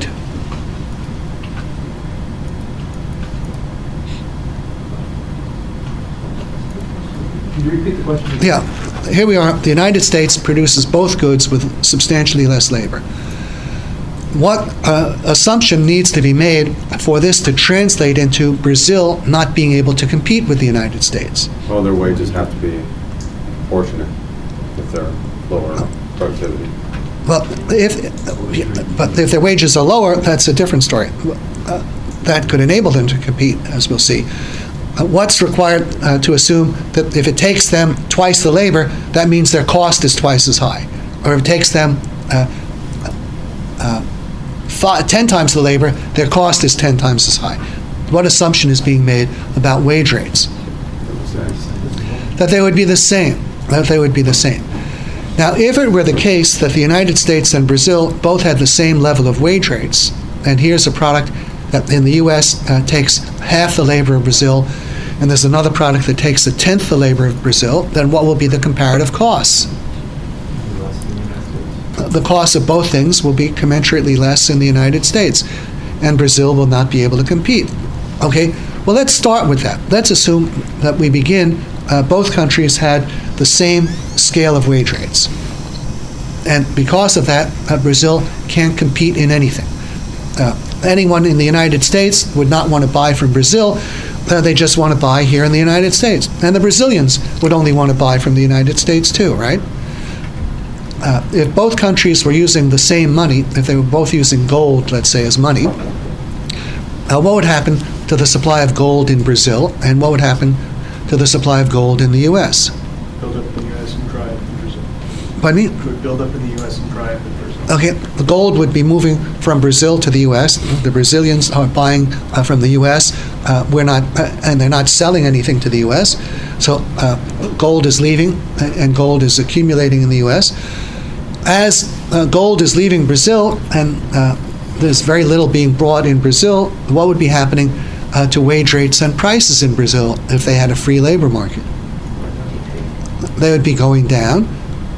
Can you repeat the question? Yeah. Here we are. The United States produces both goods with substantially less labor. What uh, assumption needs to be made for this to translate into Brazil not being able to compete with the United States? Well, their wages have to be proportionate with their lower productivity. Well, if but if their wages are lower, that's a different story. Uh, that could enable them to compete, as we'll see. Uh, what's required uh, to assume that if it takes them twice the labor, that means their cost is twice as high, or if it takes them uh, uh, five, ten times the labor, their cost is ten times as high. What assumption is being made about wage rates? That they would be the same. That they would be the same. Now, if it were the case that the United States and Brazil both had the same level of wage rates, and here's a product that in the U S uh, takes half the labor of Brazil, and there's another product that takes a tenth the labor of Brazil, then what will be the comparative costs? The cost of both things will be commensurately less in the United States, and Brazil will not be able to compete. Okay, well, let's start with that. Let's assume that we begin, uh, both countries had the same scale of wage rates. And because of that, uh, Brazil can't compete in anything. Uh, anyone in the United States would not want to buy from Brazil. Uh, they just want to buy here in the United States. And the Brazilians would only want to buy from the United States too, right? Uh, if both countries were using the same money, if they were both using gold, let's say, as money, uh, what would happen to the supply of gold in Brazil, and what would happen to the supply of gold in the U S? Build up in the U S and dry up in Brazil. Pardon me? Could build up in the U S and dry up in Brazil. Okay, the gold would be moving from Brazil to the U S. The Brazilians are buying uh, from the U S. Uh, we're not, uh, and they're not selling anything to the U S. So uh, gold is leaving, and gold is accumulating in the U S. As uh, gold is leaving Brazil, and uh, there's very little being brought in Brazil, what would be happening uh, to wage rates and prices in Brazil if they had a free labor market? They would be going down.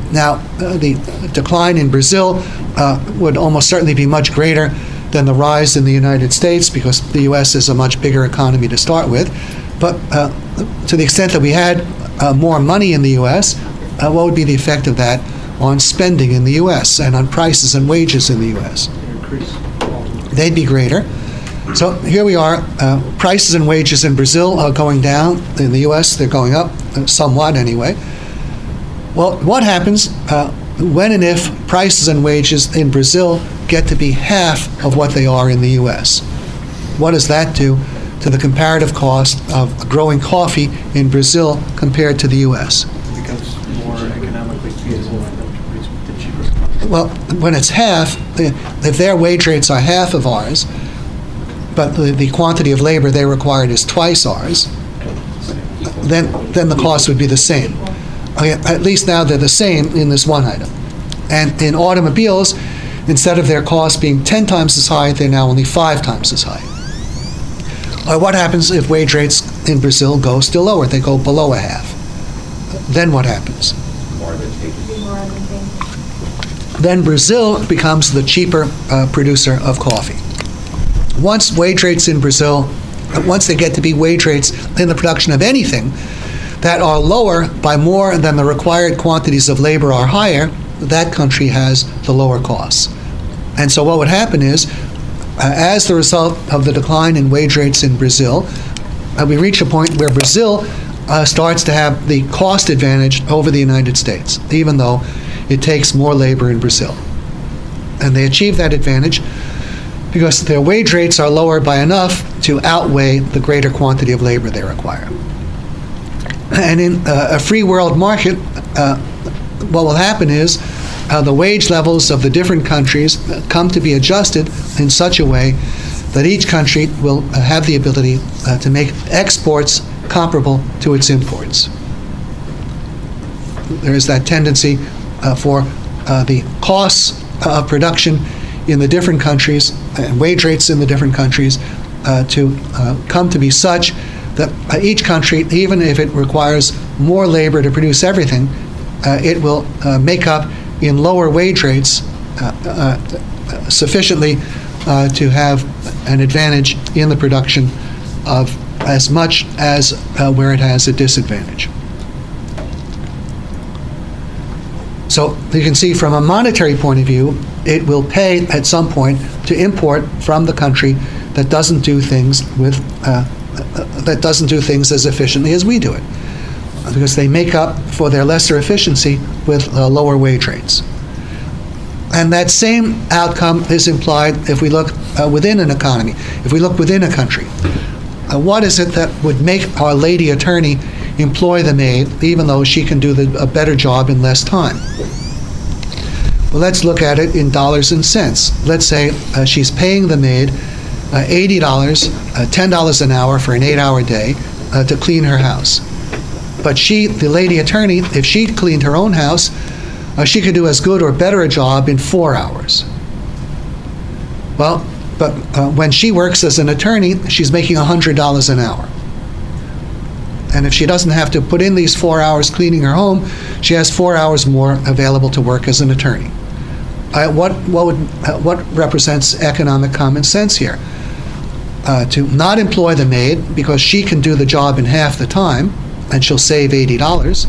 Now, uh, the decline in Brazil uh, would almost certainly be much greater than the rise in the United States, because the U S is a much bigger economy to start with. But uh, to the extent that we had uh, more money in the U S, uh, what would be the effect of that on spending in the U S and on prices and wages in the U S? Increase. They'd be greater. So here we are, uh, prices and wages in Brazil are going down. In the U S, they're going up, uh, somewhat anyway. Well, what happens uh, when and if prices and wages in Brazil get to be half of what they are in the U S? What does that do to the comparative cost of growing coffee in Brazil compared to the U S? It becomes more economically feasible for them to produce the cheaper. Well, when it's half, if their wage rates are half of ours, but the, the quantity of labor they required is twice ours, then then the cost would be the same. Okay, at least now they're the same in this one item. And in automobiles, instead of their cost being ten times as high, they're now only five times as high. Uh, what happens if wage rates in Brazil go still lower? They go below a half. Then what happens? More advantageous. Be more advantageous. Then Brazil becomes the cheaper uh, producer of coffee. Once wage rates in Brazil, uh, once they get to be wage rates in the production of anything that are lower by more than the required quantities of labor are higher, that country has the lower costs. And so what would happen is, uh, as the result of the decline in wage rates in Brazil, uh, we reach a point where Brazil uh, starts to have the cost advantage over the United States, even though it takes more labor in Brazil. And they achieve that advantage because their wage rates are lower by enough to outweigh the greater quantity of labor they require. And in uh, a free world market, uh, what will happen is uh, the wage levels of the different countries come to be adjusted in such a way that each country will uh, have the ability uh, to make exports comparable to its imports. There is that tendency uh, for uh, the costs of production in the different countries and wage rates in the different countries uh, to uh, come to be such that uh, each country, even if it requires more labor to produce everything, uh, it will uh, make up in lower wage rates uh, uh, sufficiently uh, to have an advantage in the production of as much as uh, where it has a disadvantage. So you can see from a monetary point of view, it will pay at some point to import from the country that doesn't do things with uh, uh, that doesn't do things as efficiently as we do it, because they make up for their lesser efficiency with uh, lower wage rates. And that same outcome is implied if we look uh, within an economy, if we look within a country. Uh, what is it that would make our lady attorney employ the maid, even though she can do the, a better job in less time? Well, let's look at it in dollars and cents. Let's say uh, she's paying the maid uh, eighty dollars, uh, ten dollars an hour for an eight-hour day uh, to clean her house. But she, the lady attorney, if she cleaned her own house, uh, she could do as good or better a job in four hours. Well, but uh, when she works as an attorney, she's making one hundred dollars an hour. And if she doesn't have to put in these four hours cleaning her home, she has four hours more available to work as an attorney. Uh, what, what, would, uh, what represents economic common sense here? Uh, to not employ the maid because she can do the job in half the time, and she'll save eighty dollars,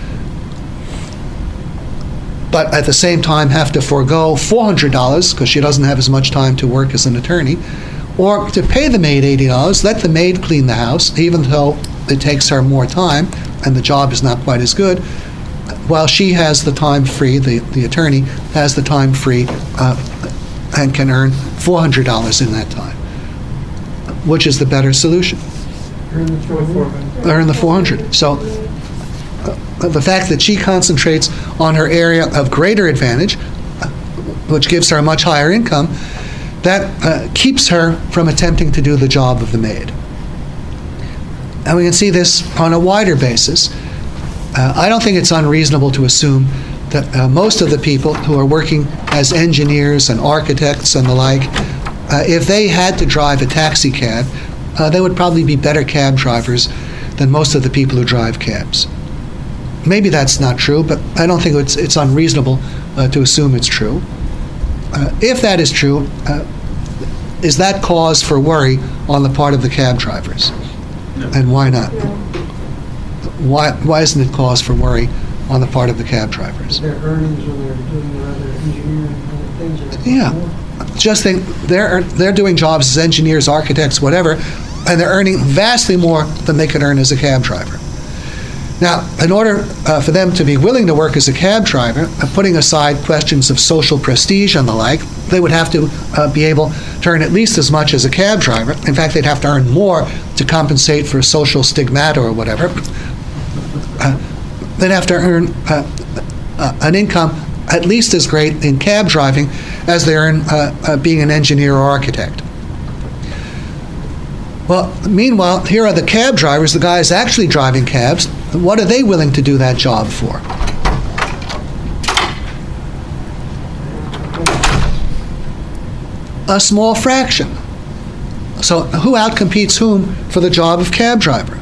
but at the same time have to forego four hundred dollars because she doesn't have as much time to work as an attorney, or to pay the maid eighty dollars, let the maid clean the house, even though it takes her more time and the job is not quite as good, while she has the time free, the, the attorney has the time free uh, and can earn four hundred dollars in that time. Which is the better solution? Earn the four hundred. Earn the four hundred. So uh, the fact that she concentrates on her area of greater advantage, uh, which gives her a much higher income, that uh, keeps her from attempting to do the job of the maid. And we can see this on a wider basis. Uh, I don't think it's unreasonable to assume that uh, most of the people who are working as engineers and architects and the like, uh, if they had to drive a taxi cab, uh, they would probably be better cab drivers than most of the people who drive cabs. maybe that's not true, but I don't think it's, it's unreasonable uh, to assume it's true. Uh, if that is true, uh, is that cause for worry on the part of the cab drivers? No. And why not? No. Why, why isn't it cause for worry on the part of the cab drivers? Their earnings when they're doing their other engineering and other things are Yeah. more. Just think, they're, they're doing jobs as engineers, architects, whatever, and they're earning vastly more than they could earn as a cab driver. Now, in order uh, for them to be willing to work as a cab driver, uh, putting aside questions of social prestige and the like, they would have to uh, be able to earn at least as much as a cab driver. In fact, they'd have to earn more to compensate for social stigmata or whatever. Uh, they'd have to earn uh, uh, an income at least as great in cab driving as they earn uh, uh, being an engineer or architect. Well, meanwhile, here are the cab drivers, the guys actually driving cabs. What are they willing to do that job for? A small fraction. So who outcompetes whom for the job of cab driver?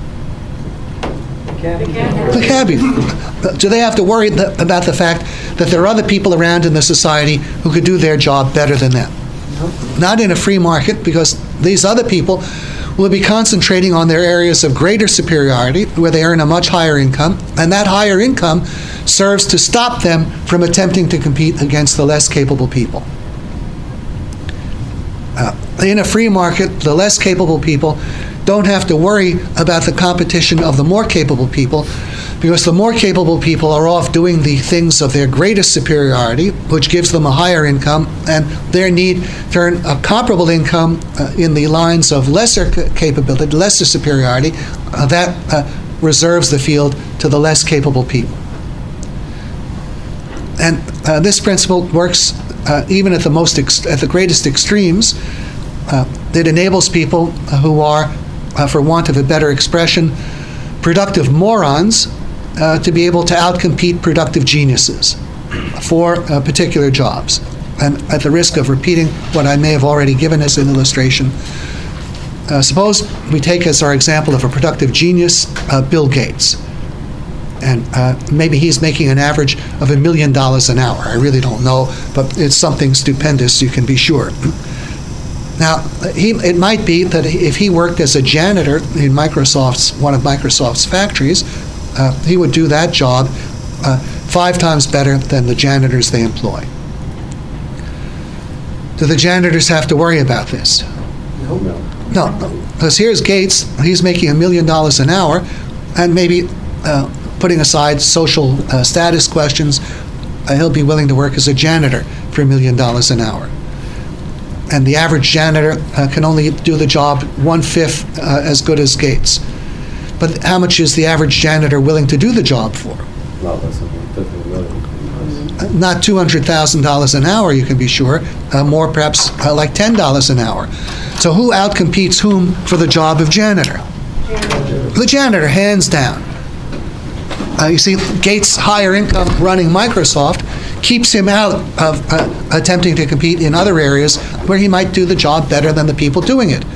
The cabbie. Do they have to worry th- about the fact that there are other people around in the society who could do their job better than them? Not in a free market, because these other people will be concentrating on their areas of greater superiority, where they earn a much higher income, and that higher income serves to stop them from attempting to compete against the less capable people. Uh, in a free market, the less capable people don't have to worry about the competition of the more capable people, because the more capable people are off doing the things of their greatest superiority, which gives them a higher income, and their need to earn a comparable income uh, in the lines of lesser c- capability, lesser superiority, uh, that uh, reserves the field to the less capable people. And uh, this principle works uh, even at the most ex- at the greatest extremes. Uh, it enables people uh, who are, uh, for want of a better expression, productive morons, uh, to be able to outcompete productive geniuses for uh, particular jobs. And at the risk of repeating what I may have already given as an illustration, uh, suppose we take as our example of a productive genius, uh, Bill Gates. And uh, maybe he's making an average of a million dollars an hour. I really don't know, but it's something stupendous, you can be sure. Now, he, it might be that if he worked as a janitor in Microsoft's, one of Microsoft's factories, uh, he would do that job uh, five times better than the janitors they employ. Do the janitors have to worry about this? No. No, because here's Gates, he's making a million dollars an hour, and maybe uh, putting aside social uh, status questions, uh, he'll be willing to work as a janitor for a million dollars an hour. And the average janitor uh, can only do the job one-fifth uh, as good as Gates. But how much is the average janitor willing to do the job for? A lot less than fifty million. Uh, Not two hundred thousand dollars an hour, you can be sure, uh, more perhaps uh, like ten dollars an hour. So who outcompetes whom for the job of janitor? The janitor, hands down. Uh, you see, Gates' higher income running Microsoft keeps him out of uh, attempting to compete in other areas where he might do the job better than the people doing it.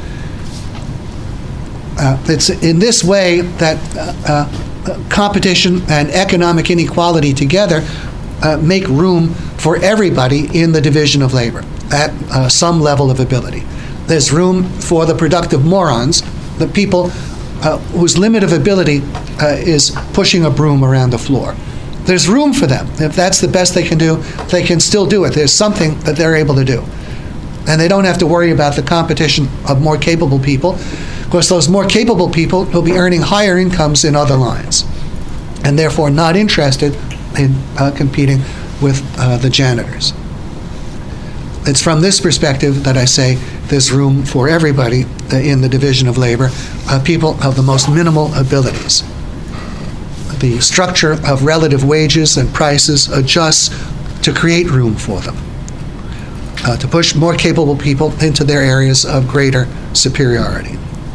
Uh, it's in this way that uh, uh, competition and economic inequality together uh, make room for everybody in the division of labor at uh, some level of ability. There's room for the productive morons, the people uh, whose limit of ability uh, is pushing a broom around the floor. There's room for them. If that's the best they can do, they can still do it. There's something that they're able to do. And they don't have to worry about the competition of more capable people, because those more capable people will be earning higher incomes in other lines, and therefore not interested in uh, competing with uh, the janitors. It's from this perspective that I say there's room for everybody uh, in the division of labor, uh, people of the most minimal abilities. The structure of relative wages and prices adjusts to create room for them, uh, to push more capable people into their areas of greater superiority.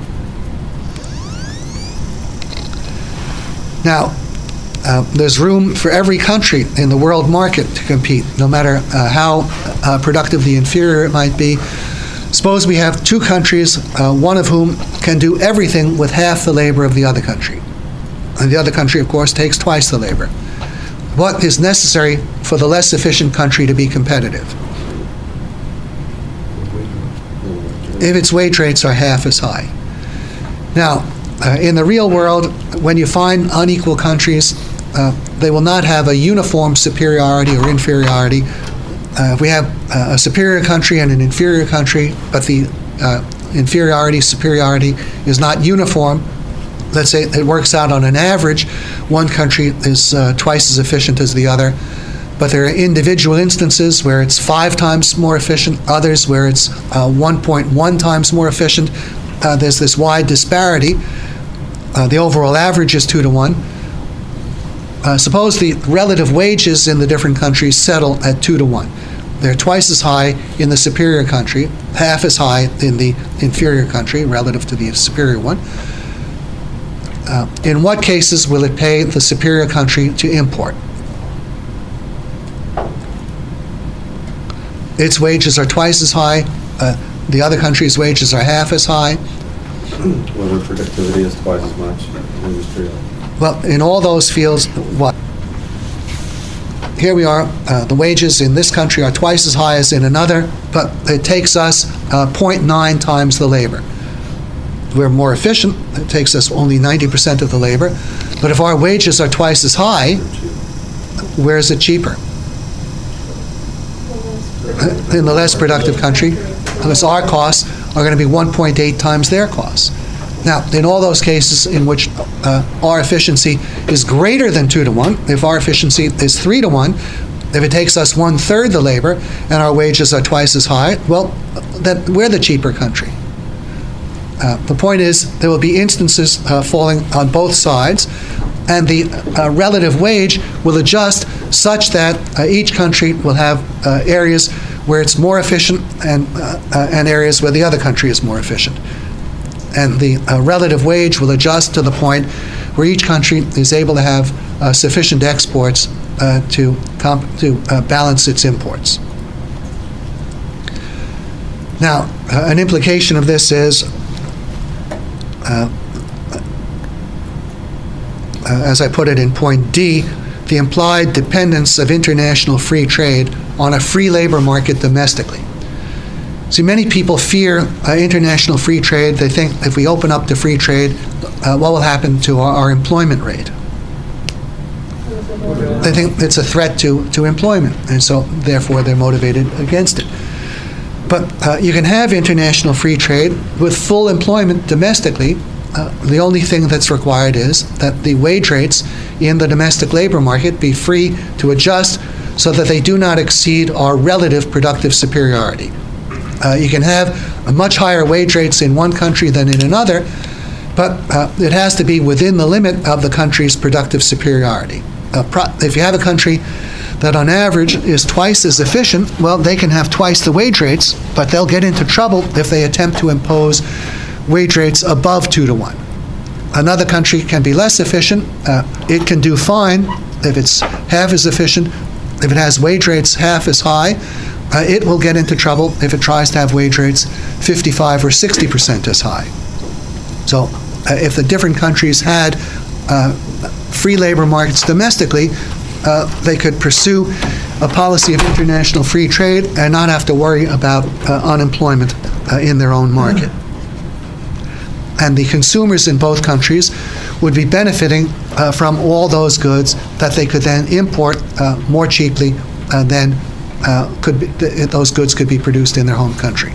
Now, uh, there's room for every country in the world market to compete, no matter uh, how uh, productive the inferior it might be. Suppose we have two countries, uh, one of whom can do everything with half the labor of the other country. and the other country, of course, takes twice the labor. What is necessary for the less efficient country to be competitive? If its wage rates are half as high. Now, uh, in the real world, when you find unequal countries, uh, they will not have a uniform superiority or inferiority. Uh, if we have uh, a superior country and an inferior country, but the uh, inferiority, superiority is not uniform, let's say it works out on an average, one country is uh, twice as efficient as the other, but there are individual instances where it's five times more efficient, others where it's uh, one point one times more efficient. Uh, there's this wide disparity. Uh, the overall average is two to one. Uh, suppose the relative wages in the different countries settle at two to one. They're twice as high in the superior country, half as high in the inferior country relative to the superior one. Uh, in what cases will it pay the superior country to import? Its wages are twice as high. Uh, the other country's wages are half as high. Labor productivity is twice as much industry. Well, in all those fields, what? Here we are, uh, the wages in this country are twice as high as in another, but it takes us uh, zero point nine times the labor. We're more efficient, it takes us only ninety percent of the labor, but if our wages are twice as high, where is it cheaper? In the less productive country, because our costs are going to be one point eight times their costs. Now, in all those cases in which uh, our efficiency is greater than two to one, if our efficiency is three to one, if it takes us one third the labor and our wages are twice as high, well, then we're the cheaper country. Uh, the point is, there will be instances uh, falling on both sides, and the uh, relative wage will adjust such that uh, each country will have uh, areas where it's more efficient and, uh, uh, and areas where the other country is more efficient. And the uh, relative wage will adjust to the point where each country is able to have uh, sufficient exports uh, to, comp to uh, balance its imports. Now, uh, an implication of this is, uh, uh, as I put it in point D, the implied dependence of international free trade on a free labor market domestically. See, many people fear uh, international free trade. They think if we open up to free trade, uh, what will happen to our, our employment rate? They think it's a threat to, to employment, and so therefore they're motivated against it. But uh, you can have international free trade with full employment domestically. Uh, the only thing that's required is that the wage rates in the domestic labor market be free to adjust so that they do not exceed our relative productive superiority. Uh, you can have a much higher wage rates in one country than in another, but uh, it has to be within the limit of the country's productive superiority. Uh, pro if you have a country that on average is twice as efficient, well, they can have twice the wage rates, but they'll get into trouble if they attempt to impose wage rates above two to one. Another country can be less efficient. Uh, it can do fine if it's half as efficient. If it has wage rates half as high, uh, it will get into trouble if it tries to have wage rates fifty-five or sixty percent as high. So uh, if the different countries had uh, free labor markets domestically, uh, they could pursue a policy of international free trade and not have to worry about uh, unemployment uh, in their own market. And the consumers in both countries would be benefiting uh, from all those goods that they could then import uh, more cheaply uh, than uh, could be, th those goods could be produced in their home country.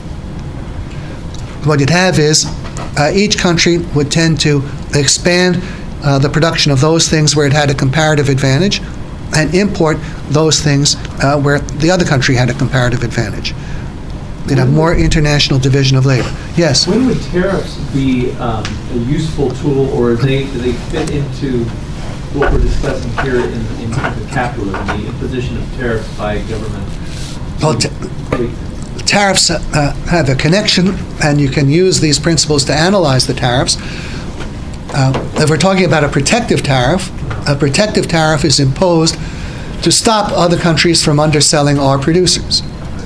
What you'd have is uh, each country would tend to expand uh, the production of those things where it had a comparative advantage and import those things uh, where the other country had a comparative advantage. They'd have more international division of labor. Yes? When would tariffs be um, a useful tool, or they, do they fit into what we're discussing here in, in terms of capitalism, the imposition of tariffs by government? Well, tariffs uh, have a connection, and you can use these principles to analyze the tariffs. Uh, if we're talking about a protective tariff, a protective tariff is imposed to stop other countries from underselling our producers.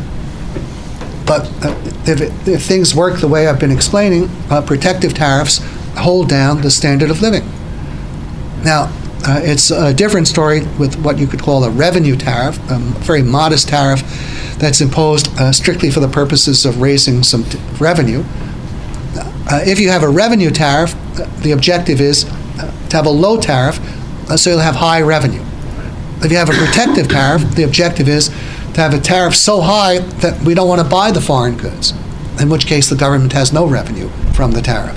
But uh, if, it, if things work the way I've been explaining, uh, protective tariffs hold down the standard of living. Now, uh, it's a different story with what you could call a revenue tariff, a very modest tariff that's imposed uh, strictly for the purposes of raising some t- revenue. Uh, if you have a revenue tariff, uh, the objective is uh, to have a low tariff, uh, so you'll have high revenue. If you have a protective tariff, the objective is to have a tariff so high that we don't want to buy the foreign goods, in which case the government has no revenue from the tariff.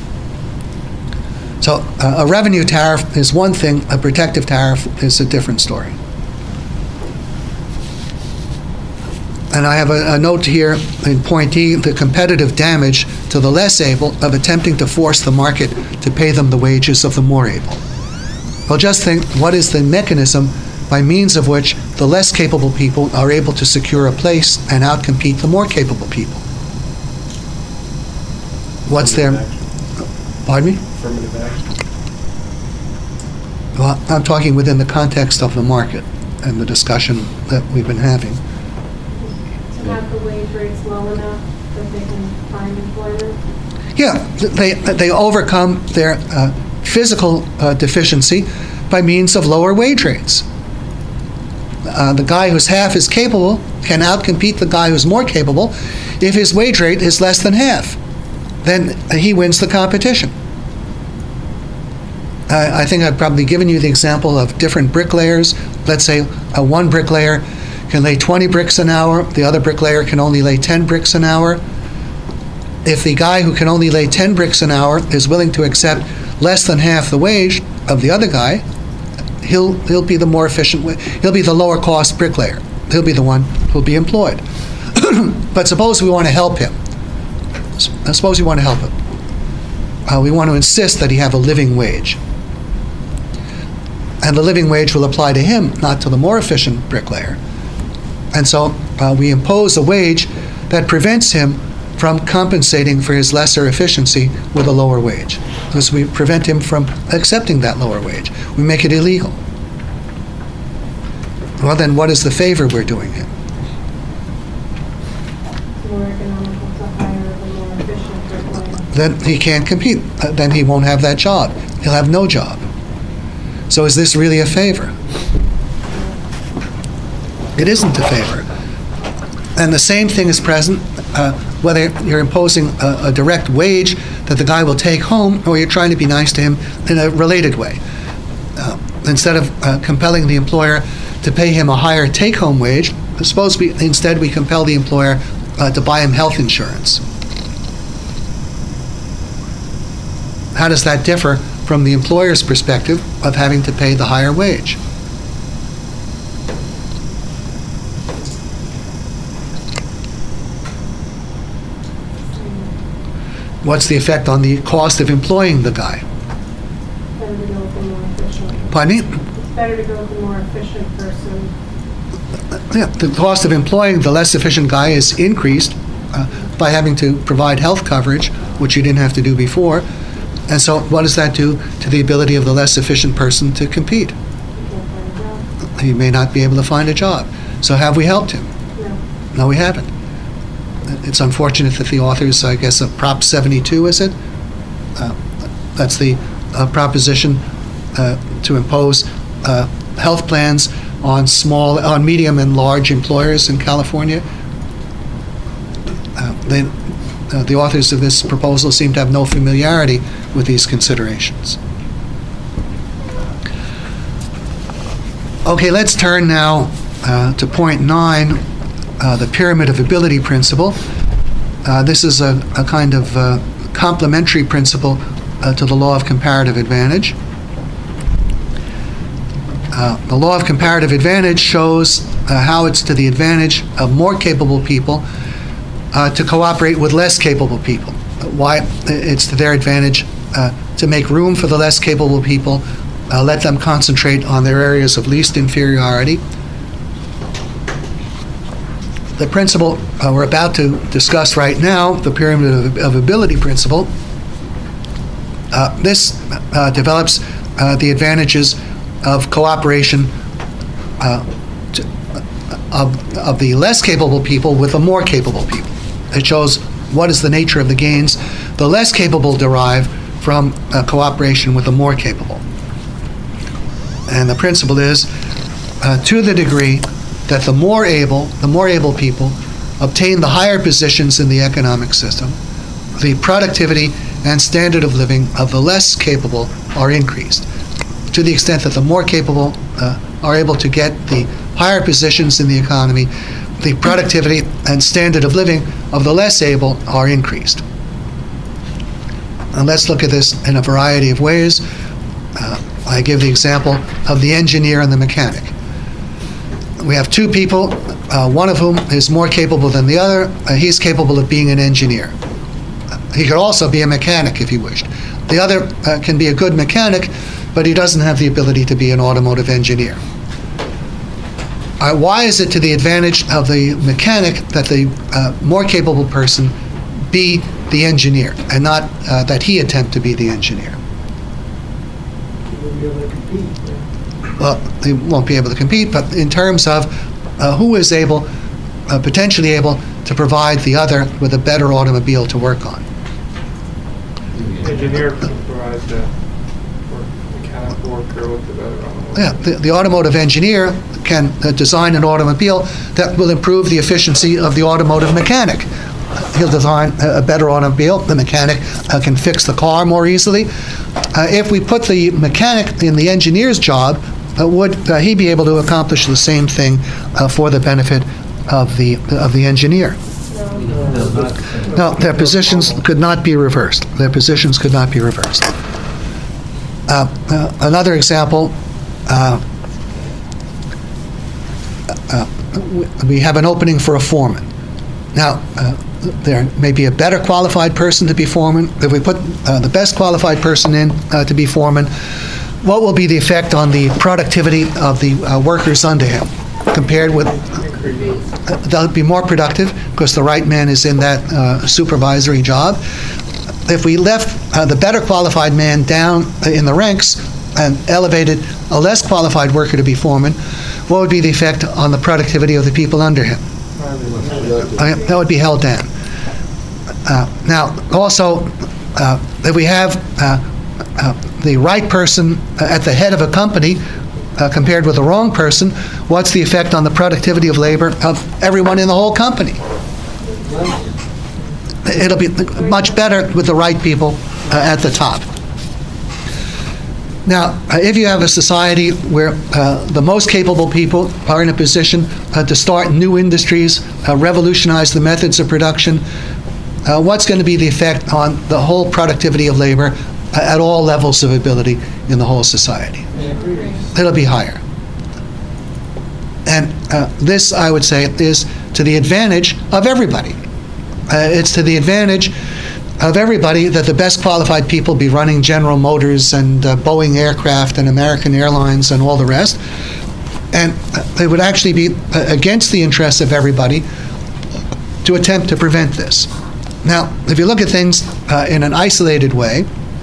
So uh, a revenue tariff is one thing, a protective tariff is a different story. And I have a, a note here in point E, the competitive damage to the less able of attempting to force the market to pay them the wages of the more able. Well, just think, what is the mechanism by means of which the less capable people are able to secure a place and outcompete the more capable people? What's their... Pardon me? Affirmative action. Well, I'm talking within the context of the market and the discussion that we've been having. To have the wage rates low enough that they can find employment? Yeah, they, they overcome their uh, physical uh, deficiency by means of lower wage rates. Uh, the guy who's half as capable can outcompete the guy who's more capable if his wage rate is less than half. Then he wins the competition. Uh, I think I've probably given you the example of different bricklayers. Let's say uh, one bricklayer can lay twenty bricks an hour, the other bricklayer can only lay ten bricks an hour. If the guy who can only lay ten bricks an hour is willing to accept less than half the wage of the other guy, he'll he'll be the more efficient, he'll be the lower cost bricklayer. He'll be the one who'll be employed. But suppose we want to help him. Suppose we want to help him. Uh, we want to insist that he have a living wage. And the living wage will apply to him, not to the more efficient bricklayer. And so uh, we impose a wage that prevents him from compensating for his lesser efficiency with a lower wage. Because we prevent him from accepting that lower wage. We make it illegal. Well, then what is the favor we're doing him? More economical to hire the more efficient bricklayer. Then he can't compete. Uh, then he won't have that job. He'll have no job. So is this really a favor? It isn't a favor. And the same thing is present uh, whether you're imposing a, a direct wage that the guy will take home or you're trying to be nice to him in a related way. Uh, instead of uh, compelling the employer to pay him a higher take-home wage, suppose we, instead we compel the employer uh, to buy him health insurance. How does that differ from the employer's perspective of having to pay the higher wage? What's the effect on the cost of employing the guy? Better to go with the more efficient. Pardon me? It's better to go with the more efficient person. Yeah, the cost of employing the less efficient guy is increased uh, by having to provide health coverage, which you didn't have to do before. And so what does that do to the ability of the less efficient person to compete? You can't find a job. He may not be able to find a job. So have we helped him? No. No, we haven't. It's unfortunate that the authors, I guess, of Prop seventy-two, is it? Uh, that's the uh, proposition uh, to impose uh, health plans on small, on medium and large employers in California. Uh, they, uh, the authors of this proposal seem to have no familiarity with these considerations. Okay, let's turn now uh, to point nine. Uh, the pyramid of ability principle. Uh, this is a, a kind of uh, complementary principle uh, to the law of comparative advantage. Uh, the law of comparative advantage shows uh, how it's to the advantage of more capable people uh, to cooperate with less capable people. Why it's to their advantage uh, to make room for the less capable people, uh, let them concentrate on their areas of least inferiority. The principle uh, we're about to discuss right now, the pyramid of, of ability principle, uh, this uh, develops uh, the advantages of cooperation uh, to, uh, of, of the less capable people with the more capable people. It shows what is the nature of the gains the less capable derive from uh, cooperation with the more capable. And the principle is, uh, to the degree that the more able, the more able people obtain the higher positions in the economic system, the productivity and standard of living of the less capable are increased. To the extent that the more capable uh, are able to get the higher positions in the economy, the productivity and standard of living of the less able are increased. And let's look at this in a variety of ways. Uh, I give the example of the engineer and the mechanic. We have two people, uh, one of whom is more capable than the other. Uh, he's capable of being an engineer. He could also be a mechanic if he wished. The other uh, can be a good mechanic, but he doesn't have the ability to be an automotive engineer. Uh, why is it to the advantage of the mechanic that the uh, more capable person be the engineer and not uh, that he attempt to be the engineer? You wouldn't be able to compete. Right? Well, they won't be able to compete, but in terms of uh, who is able, uh, potentially able to provide the other with a better automobile to work on. Engineer can provide the work, mechanical worker with the better automobile. Yeah, the, the automotive engineer can uh, design an automobile that will improve the efficiency of the automotive mechanic. He'll design a, a better automobile. The mechanic uh, can fix the car more easily. Uh, if we put the mechanic in the engineer's job, uh, would uh, he be able to accomplish the same thing uh, for the benefit of the of the engineer? No, their positions could not be reversed. Their positions could not be reversed. Uh, uh, another example, uh, uh, we have an opening for a foreman. Now, uh, there may be a better qualified person to be foreman. If we put uh, the best qualified person in uh, to be foreman, what will be the effect on the productivity of the uh, workers under him compared with... Uh, they'll be more productive because the right man is in that uh, supervisory job. If we left uh, the better qualified man down in the ranks and elevated a less qualified worker to be foreman, what would be the effect on the productivity of the people under him? Uh, that would be held down. Uh, now, also, uh, if we have uh, uh, the right person at the head of a company uh, compared with the wrong person, what's the effect on the productivity of labor of everyone in the whole company? It'll be much better with the right people uh, at the top. Now, uh, if you have a society where uh, the most capable people are in a position uh, to start new industries, uh, revolutionize the methods of production, uh, what's going to be the effect on the whole productivity of labor uh, at all levels of ability in the whole society? It'll be higher. And uh, this, I would say, is to the advantage of everybody. Uh, it's to the advantage of everybody that the best qualified people be running General Motors and uh, Boeing aircraft and American Airlines and all the rest. And uh, it would actually be uh, against the interests of everybody to attempt to prevent this. Now, if you look at things uh, in an isolated way,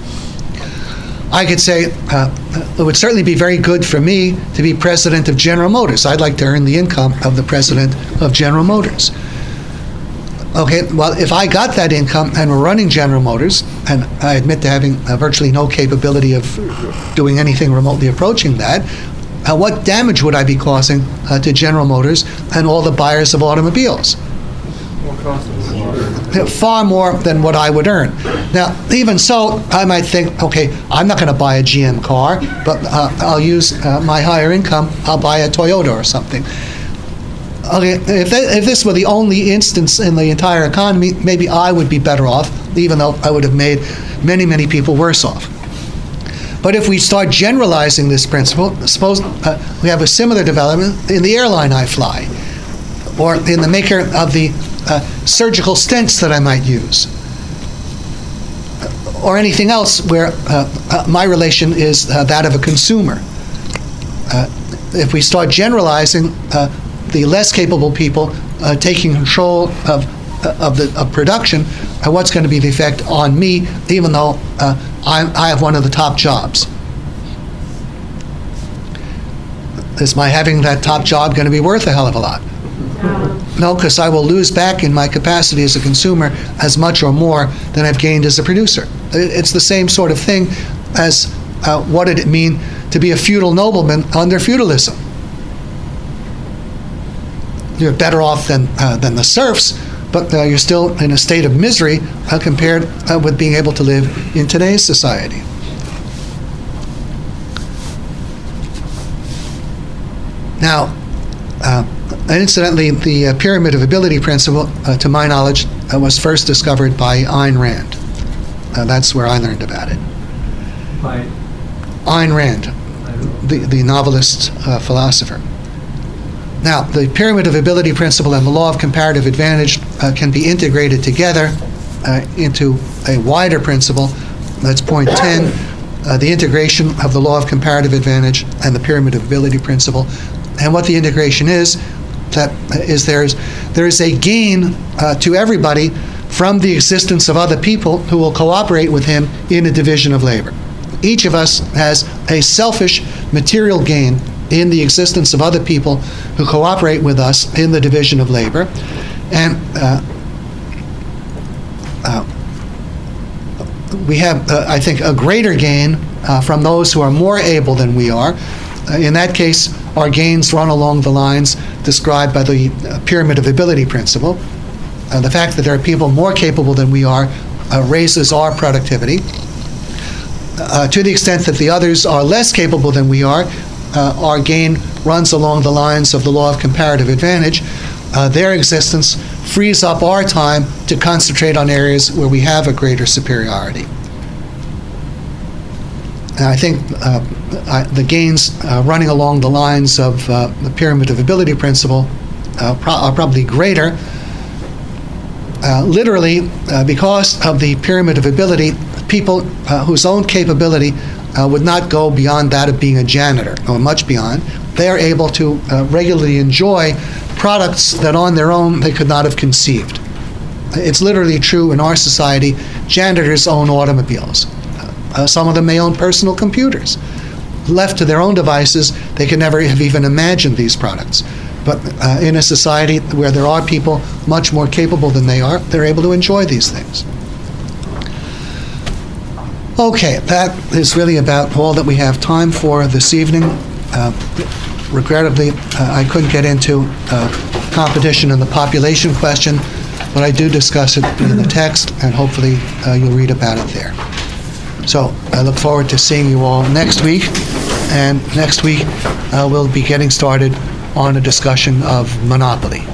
I could say uh, it would certainly be very good for me to be president of General Motors. I'd like to earn the income of the president of General Motors. Okay, well, if I got that income and were running General Motors, and I admit to having uh, virtually no capability of doing anything remotely approaching that, uh, what damage would I be causing uh, to General Motors and all the buyers of automobiles? More cost of water. Far more than what I would earn. Now, even so, I might think, okay, I'm not going to buy a G M car, but uh, I'll use uh, my higher income, I'll buy a Toyota or something. Okay, if, that, if this were the only instance in the entire economy, maybe I would be better off, even though I would have made many, many people worse off. But if we start generalizing this principle, suppose uh, we have a similar development in the airline I fly, or in the maker of the uh, surgical stents that I might use, or anything else where uh, uh, my relation is uh, that of a consumer. Uh, if we start generalizing, uh, the less capable people uh, taking control of uh, of the of production, uh, what's going to be the effect on me, even though uh, I, I have one of the top jobs? Is my having that top job going to be worth a hell of a lot? No, because I will lose back in my capacity as a consumer as much or more than I've gained as a producer. It's the same sort of thing as uh, what did it mean to be a feudal nobleman under feudalism. You're better off than, uh, than the serfs, but uh, you're still in a state of misery uh, compared uh, with being able to live in today's society. Now, uh, incidentally, the uh, pyramid of ability principle, uh, to my knowledge, uh, was first discovered by Ayn Rand. Uh, that's where I learned about it. By, Ayn Rand, the, the novelist uh, philosopher. Now, the pyramid of ability principle and the law of comparative advantage uh, can be integrated together uh, into a wider principle. That's point ten, uh, the integration of the law of comparative advantage and the pyramid of ability principle. And what the integration is, that is there's, there is a gain uh, to everybody from the existence of other people who will cooperate with him in a division of labor. Each of us has a selfish material gain in the existence of other people who cooperate with us in the division of labor. And uh, uh, we have, uh, I think, a greater gain uh, from those who are more able than we are. Uh, in that case, our gains run along the lines described by the uh, pyramid of ability principle. Uh, the fact that there are people more capable than we are uh, raises our productivity. Uh, to the extent that the others are less capable than we are, uh, our gain runs along the lines of the law of comparative advantage. Uh, their existence frees up our time to concentrate on areas where we have a greater superiority. And I think uh, I, the gains uh, running along the lines of uh, the pyramid of ability principle uh, pro are probably greater. Uh, literally, uh, because of the pyramid of ability, people uh, whose own capability uh, would not go beyond that of being a janitor, or much beyond, they are able to uh, regularly enjoy products that on their own they could not have conceived. It's literally true in our society. Janitors own automobiles. Uh, some of them may own personal computers. Left to their own devices, they could never have even imagined these products. But uh, in a society where there are people much more capable than they are, they're able to enjoy these things. Okay, that is really about all that we have time for this evening. Uh, regrettably, uh, I couldn't get into uh, competition and the population question, but I do discuss it in the text, and hopefully uh, you'll read about it there. So I look forward to seeing you all next week, and next week uh, we'll be getting started on a discussion of monopoly.